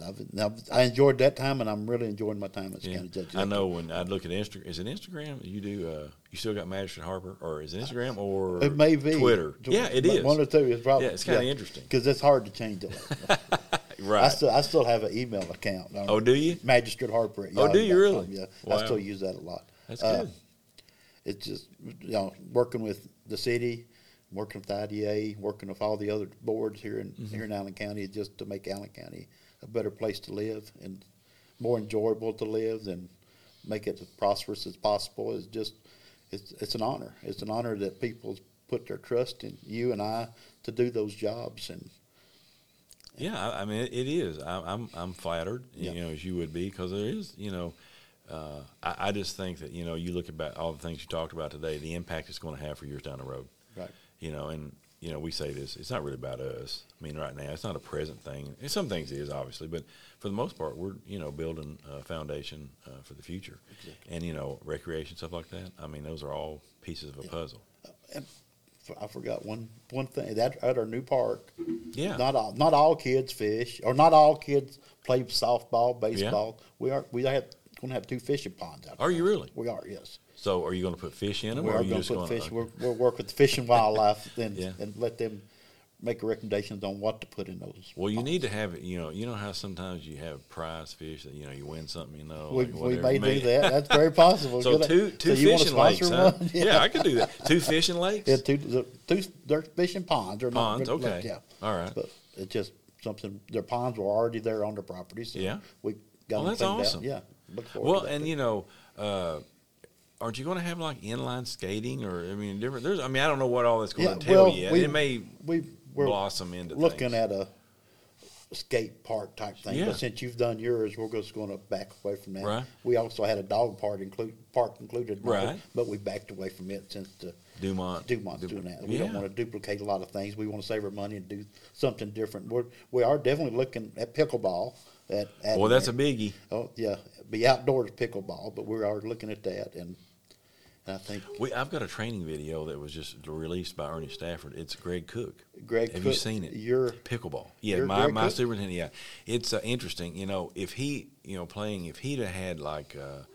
S2: I enjoyed that time, and I'm really enjoying my time as
S1: Yeah.
S2: county judge.
S1: I know when I look at Instagram, is it Instagram? You do, you still got Magistrate Harper, or is it Instagram or
S2: It may be
S1: Twitter? Yeah, it is.
S2: One or two is probably.
S1: Yeah, it's kinda interesting.
S2: because it's hard to change it.
S1: Right.
S2: I still have an email account.
S1: Oh, do you?
S2: Magistrate Harper at
S1: Oh, do you
S2: yahoo.com.
S1: really?
S2: Yeah,
S1: Wow.
S2: I still use that a lot.
S1: That's good.
S2: It's just working with the city, working with IDA, working with all the other boards here in Allen County, just to make Allen County a better place to live and more enjoyable to live, and make it as prosperous as possible. It's an honor. It's an honor that people put their trust in you and I to do those jobs. And
S1: Yeah, I mean it is. I'm flattered,
S2: Yeah.
S1: as you would be, because there is, I just think that you look about all the things you talked about today, the impact it's going to have for years down the road.
S2: right,
S1: And we say this, it's not really about us. I mean, right now, it's not a present thing. And some things it is, obviously, but for the most part, we're, building a foundation for the future.
S2: Exactly.
S1: And, recreation, stuff like that, I mean, those are all pieces of a puzzle.
S2: and I forgot one thing. That at our new park,
S1: Yeah.
S2: not all kids fish, or not all kids play softball, baseball. We are going to have 2 fishing ponds out there.
S1: Are you really?
S2: We are, yes.
S1: So are you going to put fish in them?
S2: We
S1: or
S2: are
S1: are you
S2: going
S1: just
S2: to put
S1: going
S2: fish. We'll work with the Fish and Wildlife and,
S1: Yeah.
S2: and let them make recommendations on what to put in those.
S1: Well, you
S2: ponds.
S1: need to have it, you know how sometimes you have prize fish that, you win something,
S2: We,
S1: like
S2: we
S1: whatever.
S2: may do that. That's very possible.
S1: So
S2: Good.
S1: two
S2: you wanna
S1: fishing lakes,
S2: sponsor
S1: huh?
S2: one?
S1: Yeah, I could do that. 2 fishing lakes?
S2: Yeah, they're fishing ponds. They're
S1: Ponds,
S2: not,
S1: okay.
S2: Yeah.
S1: All right.
S2: But it's just something, their ponds were already there on their property. So
S1: Yeah.
S2: we got
S1: Well,
S2: them
S1: that's
S2: cleaned
S1: awesome.
S2: out. Yeah. Look forward
S1: Well,
S2: to that.
S1: and aren't you going to have like inline skating or different? I don't know what all that's going
S2: Yeah,
S1: to tell
S2: well,
S1: yet.
S2: we-
S1: It may
S2: we're
S1: blossom into
S2: looking
S1: things.
S2: at a skate park type thing.
S1: Yeah.
S2: But since you've done yours, we're just going to back away from that.
S1: Right.
S2: We also had a dog park included. in ours,
S1: Right.
S2: But we backed away from it since
S1: Dumont's
S2: Dumont's doing that. We
S1: Yeah.
S2: don't want to duplicate a lot of things. We want to save our money and do something different. We are definitely looking at pickleball.
S1: Well, that's a biggie.
S2: Oh yeah, be outdoors pickleball, but we are looking at that, and I think
S1: I've got a training video that was just released by Ernie Stafford. It's Greg Cook.
S2: Greg.
S1: Have
S2: Cook,
S1: you seen it?
S2: You're
S1: Pickleball. Yeah,
S2: You're
S1: my
S2: Greg Cook?
S1: superintendent. Yeah, it's interesting. If he, playing, if he'd have had like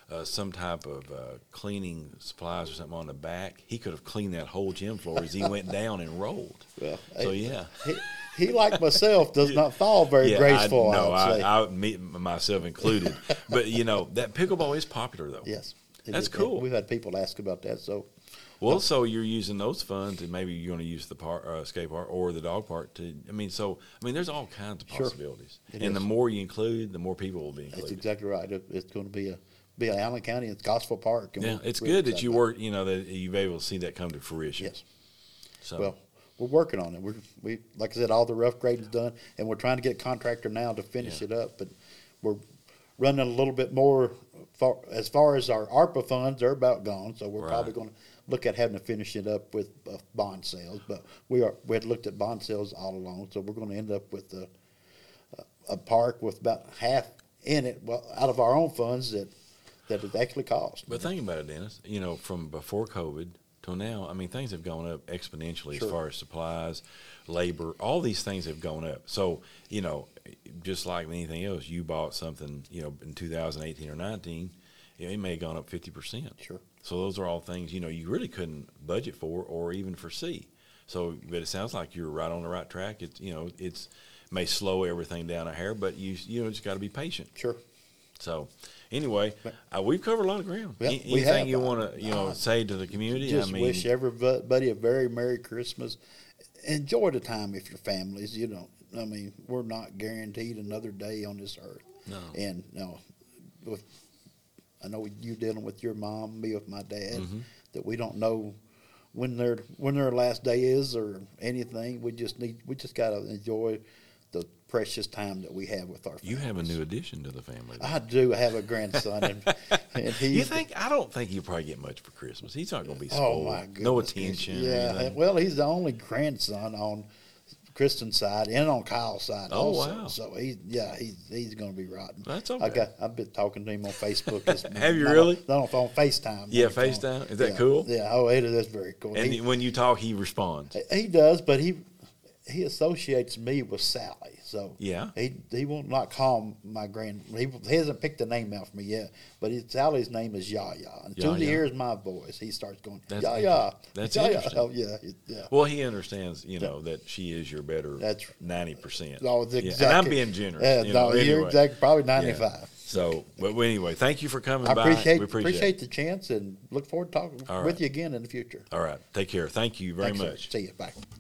S1: some type of cleaning supplies or something on the back, he could have cleaned that whole gym floor as he went down and rolled.
S2: Well,
S1: So yeah.
S2: He like myself does not fall very graceful.
S1: I me myself included. But you know that pickleball is popular though.
S2: Yes,
S1: That's cool.
S2: We've had people ask about that. So
S1: well, so you're using those funds, and maybe you're going to use the skate park or the dog park to. There's all kinds of possibilities, and the more you include, the more people will be included.
S2: That's exactly right. It's going to be Allen County. It's Gospel Park.
S1: Yeah, it's good that you work. You know that you've been able to see that come to fruition.
S2: Yes.
S1: So
S2: well, we're working on it. We like I said, all the rough grading's done, and we're trying to get a contractor now to finish it up. But we're running a little bit more as far as our ARPA funds. They're about gone, so we're probably going to look at having to finish it up with bond sales. But we had looked at bond sales all along, so we're going to end up with a park with about half in it, well, out of our own funds that it actually cost.
S1: But think about it, Dennis. You know, from before COVID till now, I mean, things have gone up exponentially as far as supplies, labor, all these things have gone up. So, you know, just like anything else, you bought something, you know, in 2018 or 19, it may have gone up 50%.
S2: Sure.
S1: So those are all things, you know, you really couldn't budget for or even foresee. So, but it sounds like you're right on the right track. It's, you know, it's may slow everything down a hair, but you just got to be patient.
S2: Sure.
S1: So, anyway, we've covered a lot of ground.
S2: Yeah,
S1: Anything you want to, say to the community?
S2: Just wish everybody a very Merry Christmas. Enjoy the time with your families. You know, I mean, we're not guaranteed another day on this earth.
S1: No.
S2: And I know you dealing with your mom, me with my dad, that we don't know when their last day is or anything. We just got to enjoy the precious time that we have with our families.
S1: You have a new addition to the family.
S2: I do have a grandson, and he.
S1: I don't think he'll probably get much for Christmas. He's not going to be
S2: Oh
S1: spoiled.
S2: my goodness!
S1: No attention.
S2: Yeah, well, he's the only grandson on Kristen's side and on Kyle's side.
S1: Oh,
S2: also.
S1: wow.
S2: So he's going to be rotten.
S1: That's okay.
S2: I've been talking to him on Facebook.
S1: Have you really?
S2: Not on FaceTime.
S1: Yeah, FaceTime. Is that cool?
S2: Yeah. Oh, that's very cool.
S1: And when you talk, he responds.
S2: He does, but he associates me with Sally. So
S1: yeah,
S2: he will not call my he hasn't picked a name out for me yet, but Sally's name is Yaya. And soon he hears my voice, he starts going Yaya.
S1: That's
S2: Yaya.
S1: interesting.
S2: Oh yeah.
S1: Well, he understands, that she is your better.
S2: That's
S1: 90%.
S2: No, it's exactly.
S1: And I'm being generous.
S2: You're exactly probably 95.
S1: Yeah. So, but anyway, thank you for coming by.
S2: We
S1: appreciate
S2: the chance and look forward to talking with you again in the future.
S1: All right, take care. Thank you very
S2: Thanks,
S1: much.
S2: Sir. See you. Bye.